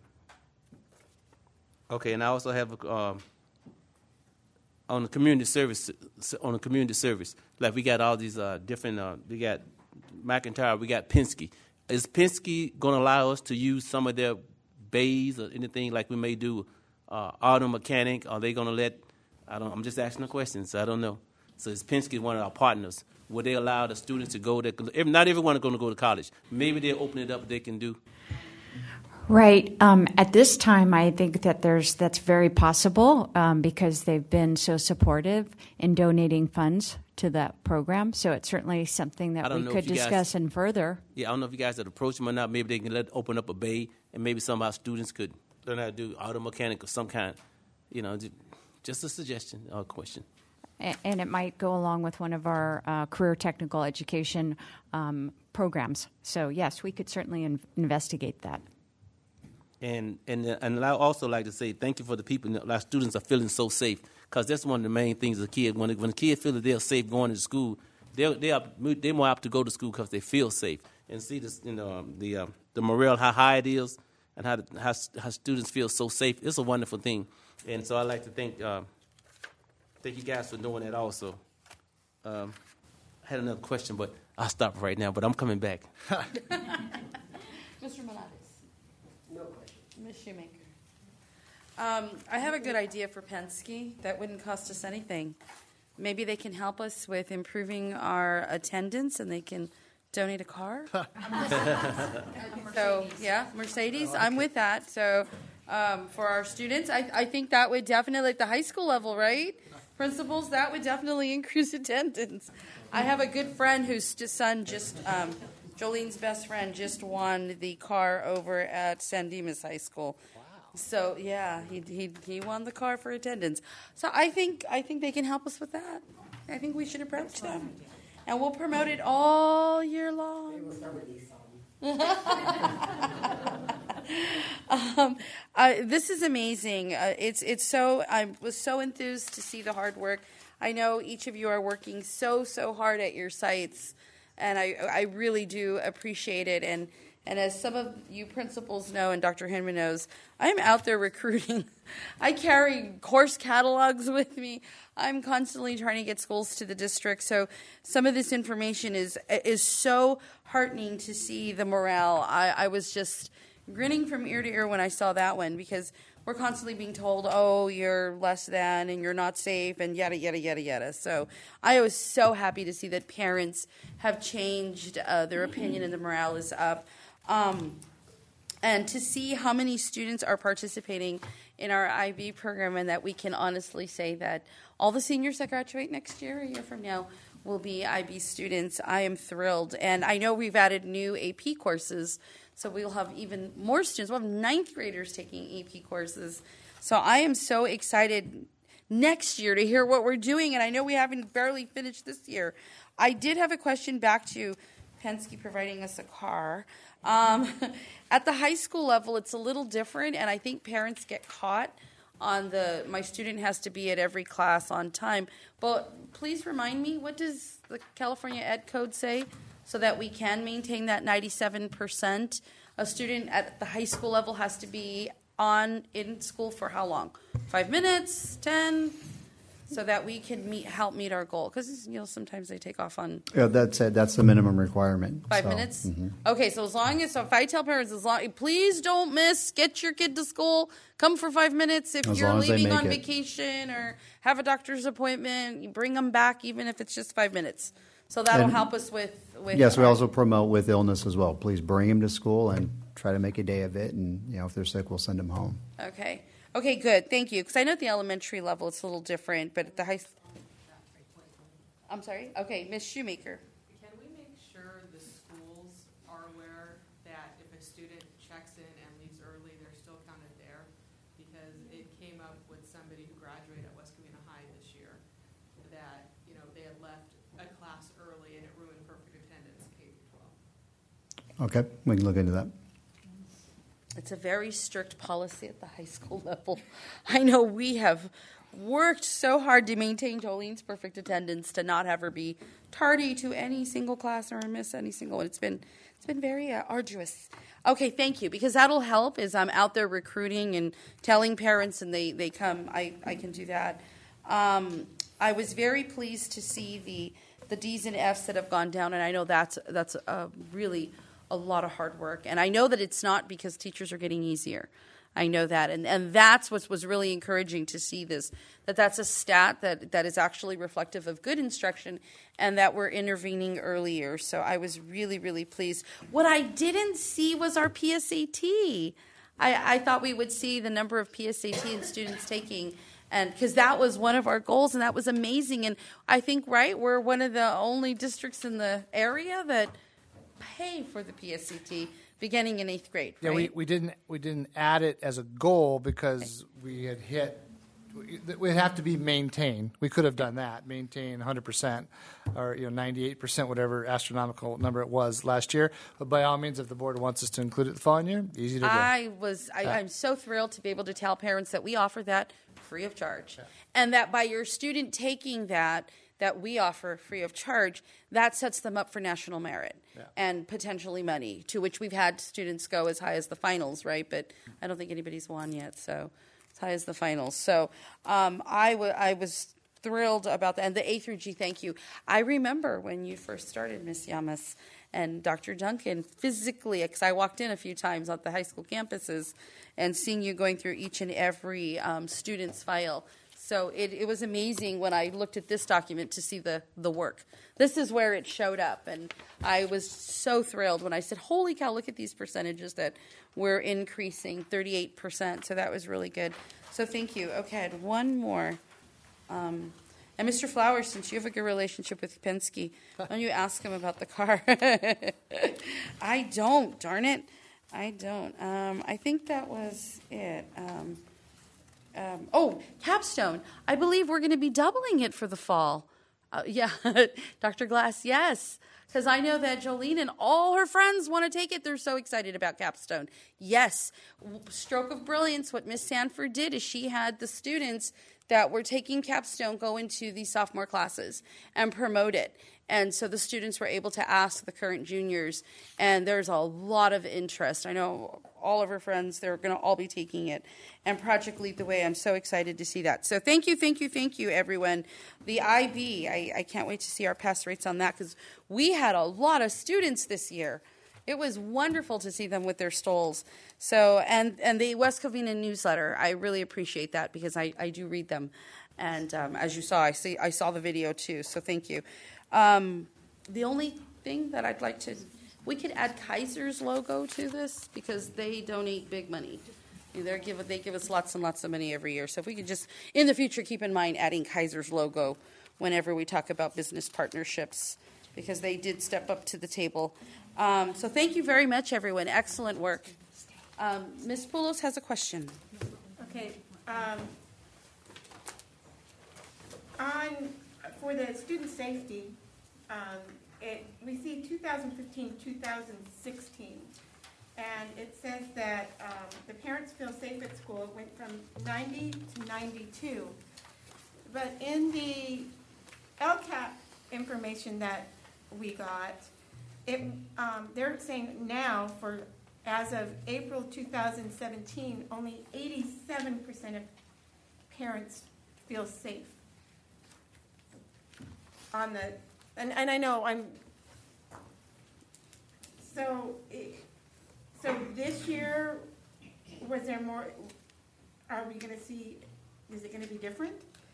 Okay, and I also have um, on the community service on the community service. Like we got all these uh, different. Uh, we got McIntyre. We got Penske. Is Penske going to allow us to use some of their bays or anything like we may do uh, auto mechanic? Are they going to let? I don't. I'm just asking a question, so I don't know. So is Penske one of our partners? Will they allow the students to go there? Not everyone is going to go to college. Maybe they'll open it up. They can do. Right. Um, at this time, I think that there's that's very possible um, because they've been so supportive in donating funds to that program. So it's certainly something that we could discuss guys, and further. Yeah, I don't know if you guys had approached them or not. Maybe they can let open up a bay, and maybe some of our students could learn how to do auto mechanic or some kind. You know, just a suggestion or a question. And it might go along with one of our uh, career technical education um, programs. So, yes, we could certainly in- investigate that. And and and I also like to say thank you for the people. Our students are feeling so safe because that's one of the main things. A kid when when a kid feels that they're safe going to school, they they are they more apt to go to school because they feel safe and see this you know the uh, the morale how high it is and how the, how how students feel so safe. It's a wonderful thing, and so I like to thank. Uh, Thank you guys for doing that also. Um, I had another question, but I'll stop right now, but I'm coming back. Mister Melendez. No question. Miz Shoemaker. Um, I have a good idea for Penske that wouldn't cost us anything. Maybe they can help us with improving our attendance and they can donate a car. So, yeah, Mercedes, I'm with that. So, um, for our students, I, I think that would definitely, at the high school level, right? Principals, that would definitely increase attendance. I have a good friend whose son just, um, Jolene's best friend, just won the car over at San Dimas High School. Wow. So yeah, he he he won the car for attendance. So I think I think they can help us with that. I think we should approach them, and we'll promote it all year long. um, uh, this is amazing. Uh, it's it's so I was so enthused to see the hard work. I know each of you are working so so hard at your sites. and I, I really do appreciate it. And, and as some of you principals know, and Doctor Hinman knows, I'm out there recruiting. I carry course catalogs with me. I'm constantly trying to get schools to the district. So some of this information is is so heartening to see the morale. I, I was just grinning from ear to ear when I saw that one, because we're constantly being told, oh, you're less than and you're not safe and yada, yada, yada, yada. So I was so happy to see that parents have changed uh, their opinion and the morale is up. Um, and to see how many students are participating in our I B program, and that we can honestly say that all the seniors that graduate next year, a year from now, will be I B students. I am thrilled. And I know we've added new A P courses, so we'll have even more students. We'll have ninth graders taking A P courses. So I am so excited next year to hear what we're doing, and I know we haven't barely finished this year. I did have a question back to Penske providing us a car. Um, at the high school level, it's a little different, and I think parents get caught on the, my student has to be at every class on time. But please remind me, what does the California Ed Code say so that we can maintain that ninety-seven percent? A student at the high school level has to be on in school for how long? Five minutes, ten? So that we can meet, help meet our goal. Because, you know, sometimes they take off on Yeah, that's it. That's the minimum requirement. five So, minutes. mhm. Okay, so as long as so if I tell parents, as long please don't miss, get your kid to school, come for five minutes. If As you're long as they leaving make on it. vacation or have a doctor's appointment, you bring them back, even if it's just five minutes. So that'll And- help us with with. Yes, we our- also promote with illness as well. Please bring them to school and try to make a day of it. And you know, if they're sick, we'll send them home. Okay. Okay. Good. Thank you. Because I know at the elementary level it's a little different, but at the high. I'm sorry. Okay, Miz Shoemaker. Can we make sure the schools are aware that if a student checks in and leaves early, they're still counted there? Because it came up with somebody who graduated at West Covina High this year, that, you know, they had left a class early and it ruined perfect attendance K through twelve. Okay, we can look into that. It's a very strict policy at the high school level. I know we have worked so hard to maintain Jolene's perfect attendance, to not have her be tardy to any single class or miss any single one. It's been it's been very uh, arduous. Okay, thank you, because that'll help as I'm out there recruiting and telling parents, and they, they come. I, I can do that. Um, I was very pleased to see the the D's and F's that have gone down, and I know that's that's uh, really a lot of hard work. And I know that it's not because teachers are getting easier. I know that, and, and that's what was really encouraging to see this, that that's a stat that, that is actually reflective of good instruction and that we're intervening earlier. So I was really, really pleased. What I didn't see was our P S A T. I, I thought we would see the number of P S A T and students taking, and because that was one of our goals, and that was amazing. And I think, right, we're one of the only districts in the area that pay for the P S A T. Beginning in eighth grade, Yeah, right? we, we didn't we didn't add it as a goal because we had hit. It would have to be maintained. We could have done that, maintain one hundred percent, or you know ninety-eight percent, whatever astronomical number it was last year. But by all means, if the board wants us to include it the following year, easy to do. I was I, Yeah. I'm so thrilled to be able to tell parents that we offer that free of charge, and that by your student taking that that we offer free of charge, that sets them up for national merit Yeah. and potentially money, to which we've had students go as high as the finals, right? But I don't think anybody's won yet, so as high as the finals. So um, I, w- I was thrilled about that. And the A through G, thank you. I remember when you first started, Miss Yamas, and Doctor Duncan, physically, because I walked in a few times at the high school campuses and seeing you going through each and every um, student's file. So it, it was amazing when I looked at this document to see the, the work. This is where it showed up, and I was so thrilled when I said, holy cow, look at these percentages that we're increasing, thirty-eight percent. So that was really good. So thank you. Okay, I had one more. Um, and Mister Flowers, since you have a good relationship with Penske, why don't you ask him about the car? I don't, darn it. I don't. Um, I think that was it. Um, Um, oh, Capstone. I believe we're going to be doubling it for the fall. Uh, yeah, Doctor Glass, yes. Because I know that Jolene and all her friends want to take it. They're so excited about Capstone. Yes, stroke of brilliance. What Miss Sanford did is she had the students that were taking Capstone go into the sophomore classes and promote it. And so the students were able to ask the current juniors, and there's a lot of interest. I know all of our friends, they're going to all be taking it. And Project Lead the Way, I'm so excited to see that. So thank you, thank you, thank you, everyone. The I B, I, I can't wait to see our pass rates on that, because we had a lot of students this year. It was wonderful to see them with their stoles. So, and, and the West Covina newsletter, I really appreciate that, because I, I do read them. And um, as you saw, I see I saw the video too, so thank you. Um, the only thing that I'd like to, we could add Kaiser's logo to this, because they donate big money. They give they give us lots and lots of money every year. So if we could just, in the future, keep in mind adding Kaiser's logo whenever we talk about business partnerships, because they did step up to the table. Um, so thank you very much, everyone. Excellent work. Um, Miz Poulos has a question. Okay. Um, on for the student safety, um, it we see two thousand fifteen, two thousand sixteen, and it says that um, the parents feel safe at school. It went from ninety to ninety-two, but in the L C A P information that we got, it um, they're saying now for as of April two thousand seventeen, only eighty-seven percent of parents feel safe. On the, and, and I know I'm, so, so this year, was there more, are we going to see, is it going to be different?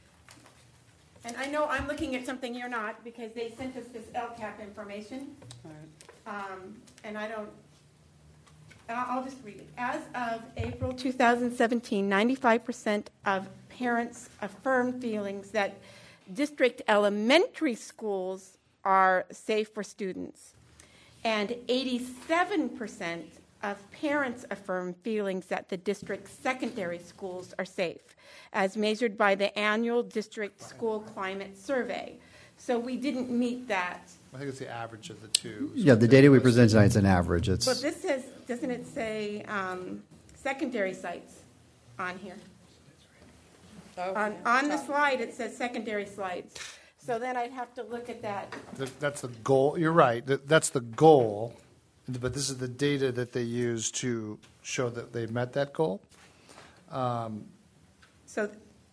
And I know I'm looking at something you're not, because they sent us this L C A P information. Um, and I don't, I'll I'll just read it. As of April two thousand seventeen, ninety-five percent of parents affirmed feelings that district elementary schools are safe for students, and eighty-seven percent of parents affirm feelings that the district secondary schools are safe, as measured by the annual district school climate survey. So we didn't meet that. I think it's the average of the two. Yeah, the data we present tonight is an average. It's But this says, doesn't it say um, secondary sites on here? Oh, on on the slide, it says secondary sites. So then I'd have to look at that. That- That's the goal. You're right. That- That's the goal, but this is the data that they use to show that they met that goal. Um, So,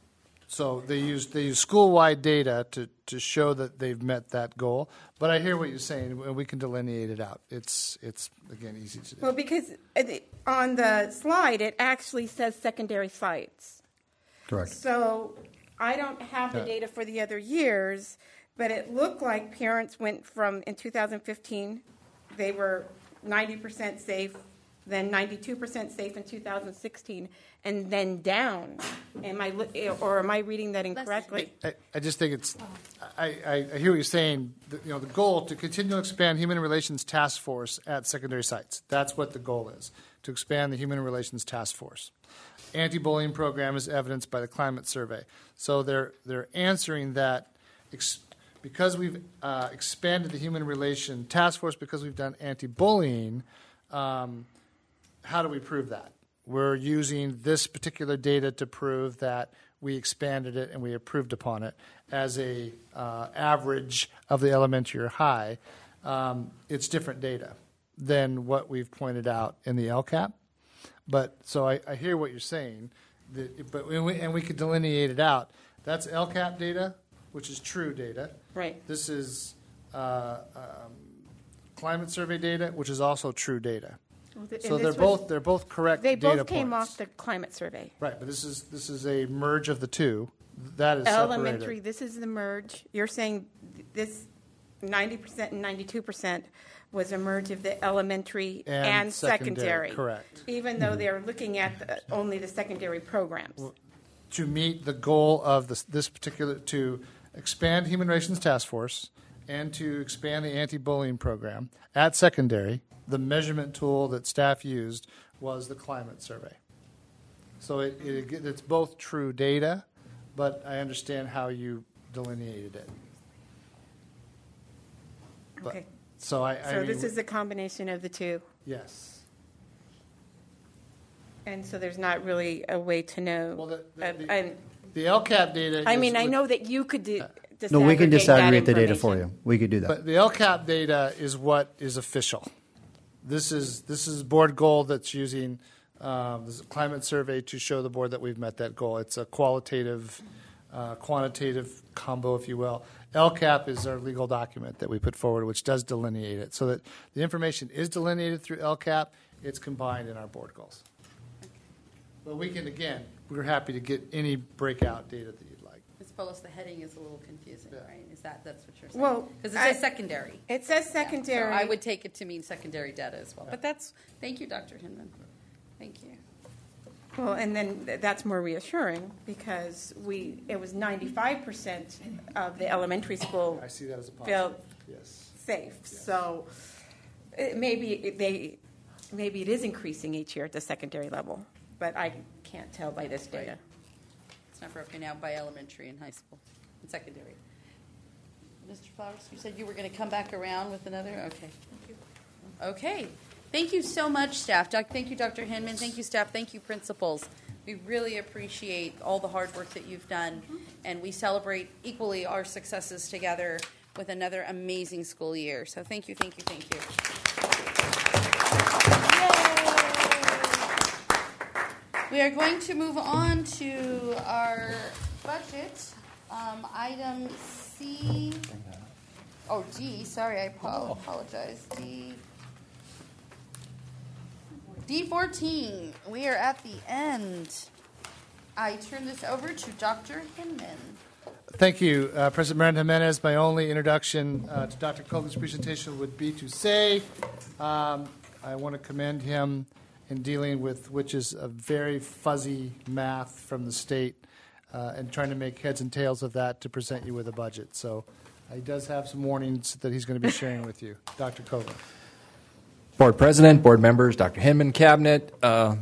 So they use they use school-wide data to, to show that they've met that goal. But I hear what you're saying, and we can delineate it out. It's it's again easy to do. well, because it- on the slide, it actually says secondary sites. correct. So I don't have the Yeah. data for the other years, but it looked like parents went from, in two thousand fifteen, they were ninety percent safe, then ninety-two percent safe in two thousand sixteen, and then down. Am I, li- or am I reading that incorrectly? I, I just think it's, I, I, I hear what you're saying, that, you know, the goal to continue to expand Human Relations Task Force at secondary sites. That's what the goal is, to expand the Human Relations Task Force. Anti-bullying program is evidenced by the climate survey. So they're, they're answering that ex, because we've uh, expanded the Human Relation Task Force, because we've done anti-bullying, um, how do we prove that? We're using this particular data to prove that we expanded it and we improved upon it as a uh, average of the elementary or high. Um, it's different data than what we've pointed out in the L C A P. But so I, I hear what you're saying, that, but we, and we could delineate it out. That's L C A P data, which is true data. Right. This is uh, um, climate survey data, which is also true data. Well, th- So and they're this was- both they're both correct They data both came points. off the climate survey. Right, but this is this is a merge of the two. That is Elementary, separated. this is the merge. You're saying th- this ninety percent and ninety-two percent was a merge of the elementary And and, secondary, secondary. correct. Even though they're looking at the, only the secondary programs. To meet the goal of this, this particular, to expand Human Relations Task Force and to expand the anti-bullying program at secondary, the measurement tool that staff used was the climate survey. So it, it, it's both true data, but I understand how you delineated it. But- Okay. So I, I So mean, this is a combination of the two. yes. And so there's not really a way to know. Well, the, Uh, the, and- the L C A P data. I is mean, I with- know that you could do, No, we can disaggregate that disaggregate the data information. for you. We could do that. But the L CAP data is what is official. This is this is board goal that's using um, this climate survey to show the board that we've met that goal. It's a qualitative, uh, quantitative combo, if you will. L CAP is our legal document that we put forward, which does delineate it, so that the information is delineated through L CAP. It's combined in our board goals. But we can, again, we're happy to get any breakout data that you'd like. Miz Polos, the heading is a little confusing, right? Is that, that's what you're saying? Well, because it I- says secondary. It says Yeah, secondary. so I would take it to mean secondary data as well. But that's, thank you, Doctor Hinman. Thank you. Well, and then th- that's more reassuring because we, it was ninety-five percent of the elementary school I see that as a positive. felt Yes. safe. So it, maybe it- they, maybe it is increasing each year at the secondary level, but I can't tell by this data. It's not broken out by elementary and high school and secondary. Mister Flowers, you said you were going to come back around with another? Okay. Okay. Thank you so much, staff. Doc, thank you, Doctor Hinman. Thank you, staff. Thank you, principals. We really appreciate all the hard work that you've done, and we celebrate equally our successes together with another amazing school year. So thank you, thank you, thank you. We are going to move on to our budget. Um, item C, oh, D, sorry, I apo- apologize. D. D fourteen, we are at the end. I turn this over to Doctor Hinman. Thank you, uh, President Miranda Jimenez. My only introduction uh, to Doctor Kogan's presentation would be to say um, I want to commend him in dealing with, which is a very fuzzy math from the state, uh, and trying to make heads and tails of that to present you with a budget. So uh, he does have some warnings that he's going to be sharing with you. Doctor Kogan. Board President, board members, Doctor Hinman, Cabinet. Uh,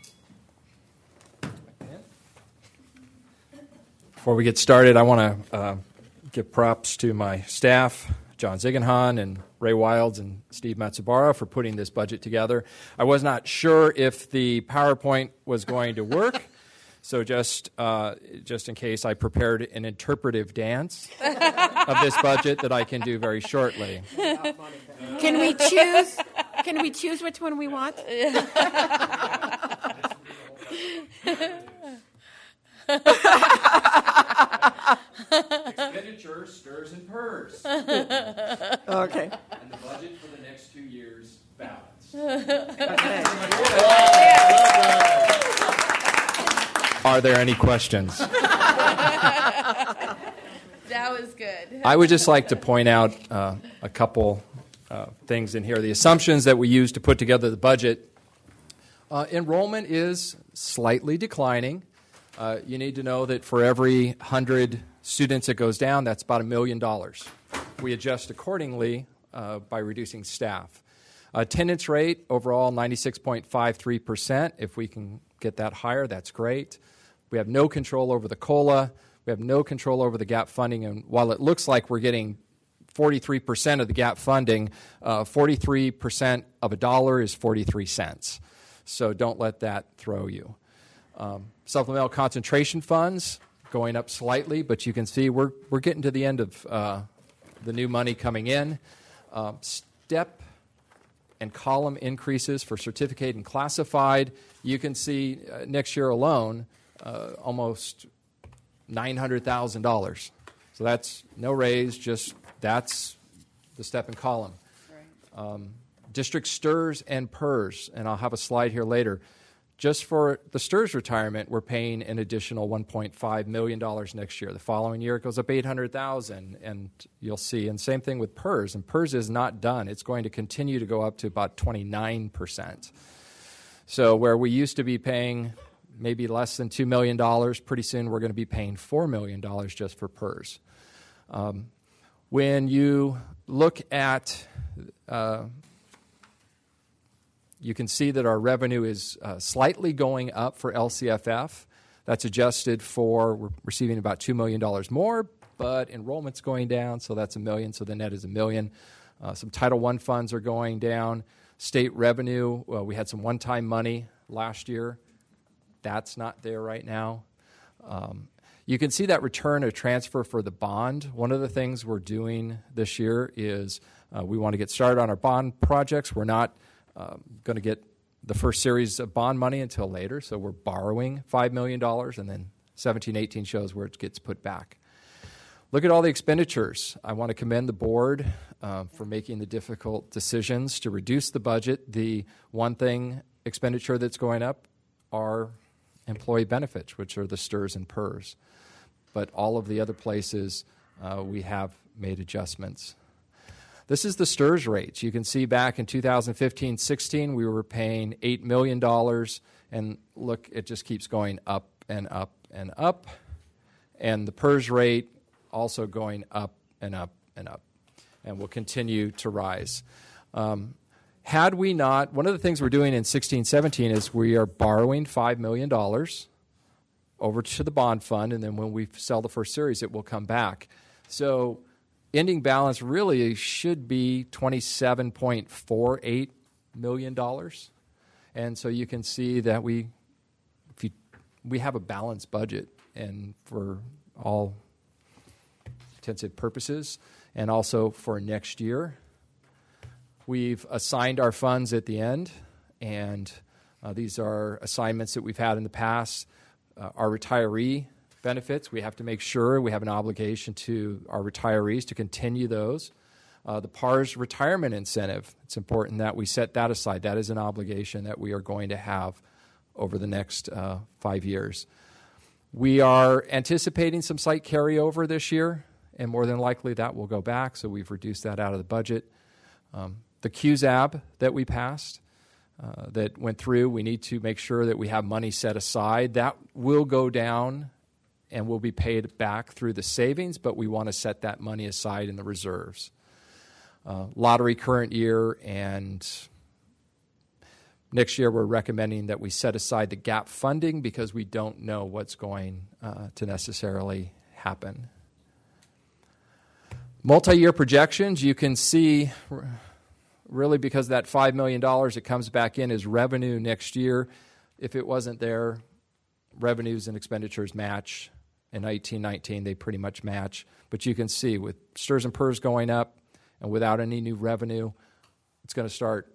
before we get started, I want to uh, give props to my staff, John Ziegenhan and Ray Wilds and Steve Matsubara, for putting this budget together. I was not sure if the PowerPoint was going to work, so just uh, just in case, I prepared an interpretive dance of this budget that I can do very shortly. Can we choose? Can we choose which one we want? Expenditure, stirs, and purrs. Okay. And the budget for the next two years, balance. Are there any questions? That was good. I would just like to point out uh, a couple uh, things in here. The assumptions that we use to put together the budget. Uh, enrollment is slightly declining. Uh, you need to know that for every one hundred students that goes down, that's about a million dollars. We adjust accordingly uh, by reducing staff. Attendance rate overall ninety-six point five three percent. If we can get that higher, that's great. We have no control over the COLA. We have no control over the gap funding. And while it looks like we're getting forty-three percent of the gap funding, uh, forty-three percent of a dollar is forty-three cents. So don't let that throw you. Um, supplemental concentration funds going up slightly, but you can see we're we're getting to the end of uh, the new money coming in. Um, step and column increases for certificate and classified. You can see uh, next year alone uh, almost nine hundred thousand dollars. So that's no raise, just that's the step and column. Right. Um, district stirs and P E R S, and I'll have a slide here later. Just for the stirs retirement, we're paying an additional one point five million dollars next year. The following year, it goes up eight hundred thousand dollars, and you'll see. And same thing with P E R S, and P E R S is not done. It's going to continue to go up to about twenty-nine percent. So where we used to be paying maybe less than two million dollars, pretty soon we're going to be paying four million dollars just for P E R S. Um, when you look at uh, you can see that our revenue is uh, slightly going up for L C F F. That's adjusted for we're receiving about two million dollars more, but enrollment's going down, so that's a million, so the net is a million. Uh, some Title one funds are going down. State revenue, well, we had some one-time money last year. That's not there right now. Um, You can see that return of transfer for the bond. One of the things we're doing this year is uh, we want to get started on our bond projects. We're not um, going to get the first series of bond money until later, so we're borrowing five million dollars, and then seventeen eighteen shows where it gets put back. Look at all the expenditures. I want to commend the board uh, for making the difficult decisions to reduce the budget. The one thing expenditure that's going up are employee benefits, which are the S T R S and P E R S. But all of the other places, uh, we have made adjustments. This is the S T R S rates. You can see back in two thousand fifteen sixteen, we were paying eight million dollars, and look, it just keeps going up and up and up. And the P E R S rate also going up and up and up, and will continue to rise. Um, had we not, one of the things we're doing in sixteen seventeen is we are borrowing five million dollars over to the bond fund, and then when we sell the first series, it will come back. So ending balance really should be twenty-seven point four eight million dollars. And so you can see that we if you, we have a balanced budget, and for all intensive purposes, and also for next year. We've assigned our funds at the end, and uh, these are assignments that we've had in the past. Uh, our retiree benefits, we have to make sure we have an obligation to our retirees to continue those. Uh, the P A R S retirement incentive, it's important that we set that aside. That is an obligation that we are going to have over the next uh, five years. We are anticipating some site carryover this year, and more than likely that will go back, so we've reduced that out of the budget. Um, the Q S A B that we passed, uh, that went through, we need to make sure that we have money set aside. That will go down and will be paid back through the savings, but we want to set that money aside in the reserves. Uh, lottery current year, and next year we're recommending that we set aside the gap funding because we don't know what's going uh, to necessarily happen. Multi-year projections, you can see really because that five million dollars that comes back in is revenue next year. If it wasn't there, revenues and expenditures match. In nineteen nineteen, they pretty much match. But you can see with S T R S and P E R S going up and without any new revenue, it's going to start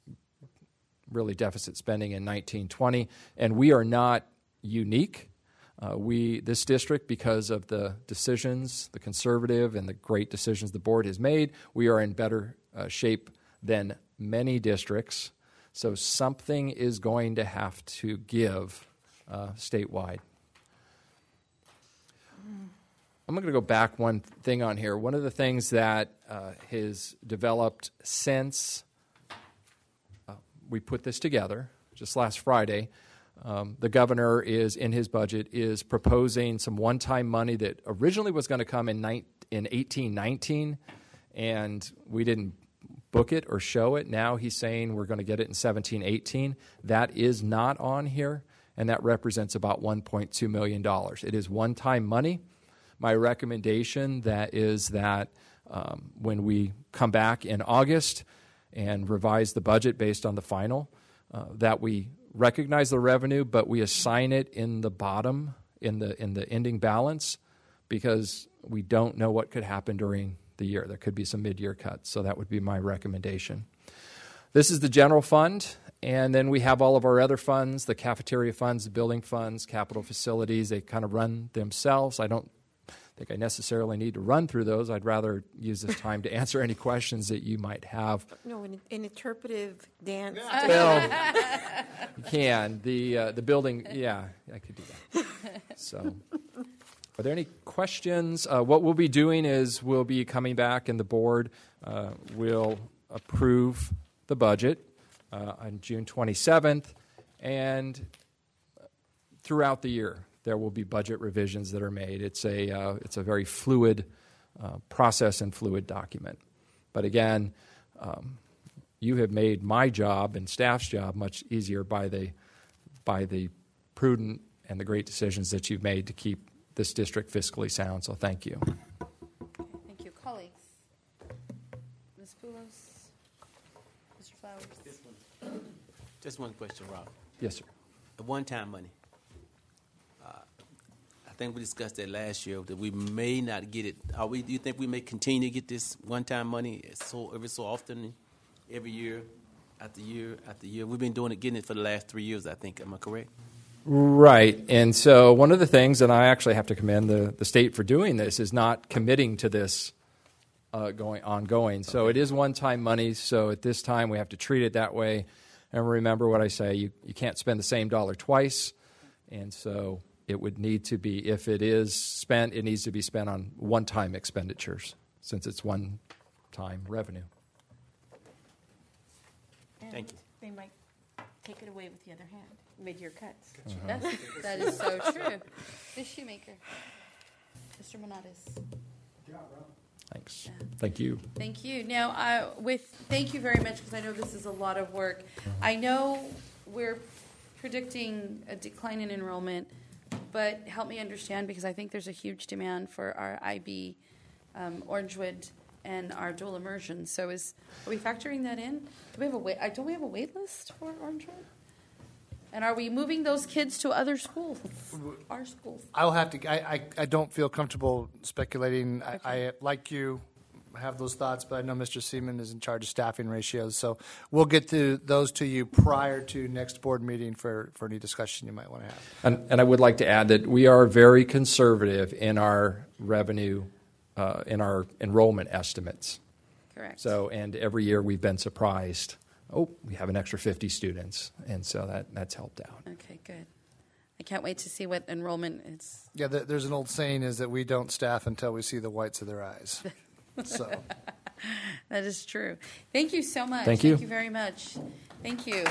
really deficit spending in nineteen twenty. And we are not unique. Uh, we, this district, because of the decisions, the conservative and the great decisions the board has made, we are in better uh, shape than many districts. So something is going to have to give uh, statewide. I'm going to go back one thing on here. One of the things that uh, has developed since uh, we put this together, just last Friday, Um, the governor is, in his budget, is proposing some one-time money that originally was going to come in, ni- in eighteen nineteen, and we didn't book it or show it. Now he's saying we're going to get it in seventeen eighteen. That is not on here, and that represents about one point two million dollars. It is one-time money. My recommendation that is that um, when we come back in August and revise the budget based on the final, uh, that we recognize the revenue, but we assign it in the bottom, in the in the ending balance, because we don't know what could happen during the year. There could be some mid-year cuts, so that would be my recommendation. This is the general fund, and then we have all of our other funds, the cafeteria funds, the building funds, capital facilities. They kind of run themselves. I don't think I necessarily need to run through those. I'd rather use this time to answer any questions that you might have. No, an, an interpretive dance. Well, you can. The, uh, the building, yeah, I could do that. So, are there any questions? Uh, what we'll be doing is we'll be coming back, and the board uh, will approve the budget uh, on June twenty-seventh, and throughout the year there will be budget revisions that are made. It's a uh, it's a very fluid uh, process and fluid document. But again, um, you have made my job and staff's job much easier by the by the prudent and the great decisions that you've made to keep this district fiscally sound. So thank you. Thank you, colleagues. Miz Poulos, Mister Flowers. Just one, just one question, Rob. Yes, sir. The one-time money. Uh, I think we discussed that last year, that we may not get it. Are we, do you think we may continue to get this one-time money so every so often, every year, after year, after year? We've been doing it, getting it for the last three years, I think. Am I correct? Right. And so one of the things, and I actually have to commend the, the state for doing this, is not committing to this uh, going ongoing. So it is one-time money, so at this time we have to treat it that way. And remember what I say, you, you can't spend the same dollar twice. And so it would need to be, if it is spent, it needs to be spent on one-time expenditures, since it's one-time revenue. And Thank you. They might take it away with the other hand, mid-year cuts. Uh-huh. That's, that is so true. Miz Shoemaker. Mister Monatis. Thanks. Thank you. Thank you. Now, uh, with thank you very much, because I know this is a lot of work. I know we're predicting a decline in enrollment, but help me understand, because I think there's a huge demand for our I B, um, Orangewood, and our dual immersion. So, is are we factoring that in? Do we have a wait? Uh, don't we have a wait list for Orangewood? And are we moving those kids to other schools? Our schools. I'll have to. I, I, I don't feel comfortable speculating. I, I like you have those thoughts, but I know Mister Seaman is in charge of staffing ratios, so we'll get to those to you prior to next board meeting for, for any discussion you might want to have. And, and I would like to add that we are very conservative in our revenue, uh, in our enrollment estimates. Correct. So, and every year we've been surprised. Oh, we have an extra fifty students, and so that, that's helped out. Okay, good. I can't wait to see what enrollment is. Yeah, the, there's an old saying is that we don't staff until we see the whites of their eyes. So that is true. Thank you so much. Thank you. Thank you very much. Thank you.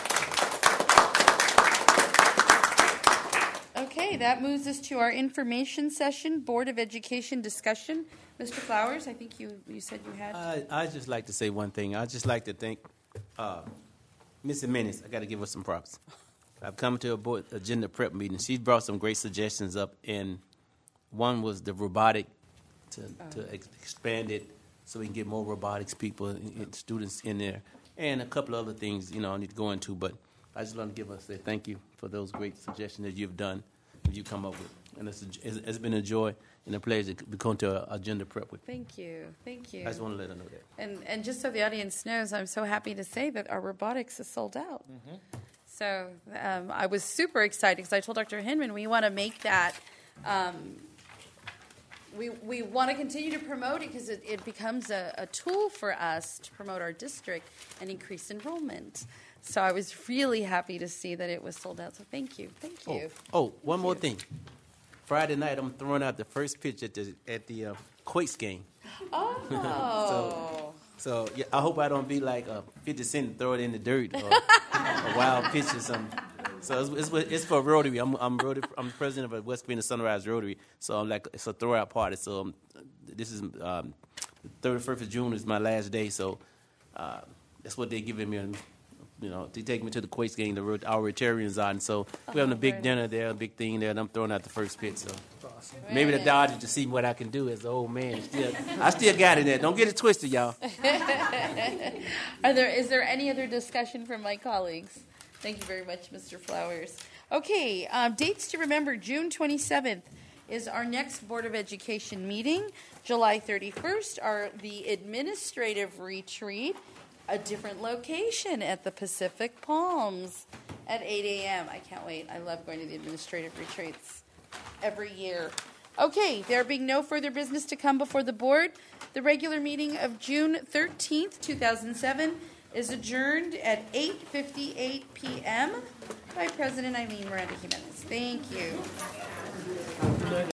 Okay, that moves us to our information session, Board of Education discussion. Mister Flowers, I think you, you said you had. I I just like to say one thing. I just like to thank uh, Missus Menace. I got to give her some props. I've come to a board agenda prep meeting. She brought some great suggestions up, and one was the robotic to Oh. to ex- expand it so we can get more robotics people and, and students in there, and a couple of other things you know I need to go into. But I just want to give us say thank you for those great suggestions that you've done, that you come up with, and it's, a, it's, it's been a joy and a pleasure to come to a agenda prep with. Thank you. Thank you. I just want to let her know that. And and just so the audience knows, I'm so happy to say that our robotics is sold out. Mm-hmm. So um, I was super excited because I told Doctor Hinman we want to make that. Um, we we want to continue to promote it because it, it becomes a, a tool for us to promote our district and increase enrollment. So I was really happy to see that it was sold out. So thank you, thank you. Oh, oh one more thing. Friday night, I'm throwing out the first pitch at the at the uh, Quakes game. Oh. so, so yeah, I hope I don't be like uh, fifty Cent and throw it in the dirt or a wild pitch or something. So it's, it's, it's for Rotary. I'm I'm, Rotary, I'm the president of West Covina Sunrise Rotary. So I'm like it's a throwout party. So um, this is um, the thirty-first of June is my last day. So uh, that's what they're giving me. You know, they take me to the Quakes game. The our Rotarians are, and so we're having a big dinner there, a big thing there, and I'm throwing out the first pitch. So awesome. Maybe the Dodgers to see what I can do as an old man. Still, I still got it there. Don't get it twisted, y'all. Are there is there any other discussion from my colleagues? Thank you very much, Mister Flowers. Okay, um, dates to remember: June twenty-seventh is our next Board of Education meeting. July thirty-first are the administrative retreat. A different location at the Pacific Palms at eight a.m. I can't wait. I love going to the administrative retreats every year. Okay, there being no further business to come before the board, the regular meeting of June thirteenth, two thousand seven is adjourned at eight fifty-eight p.m. by President Eileen Miranda Jimenez. Thank you.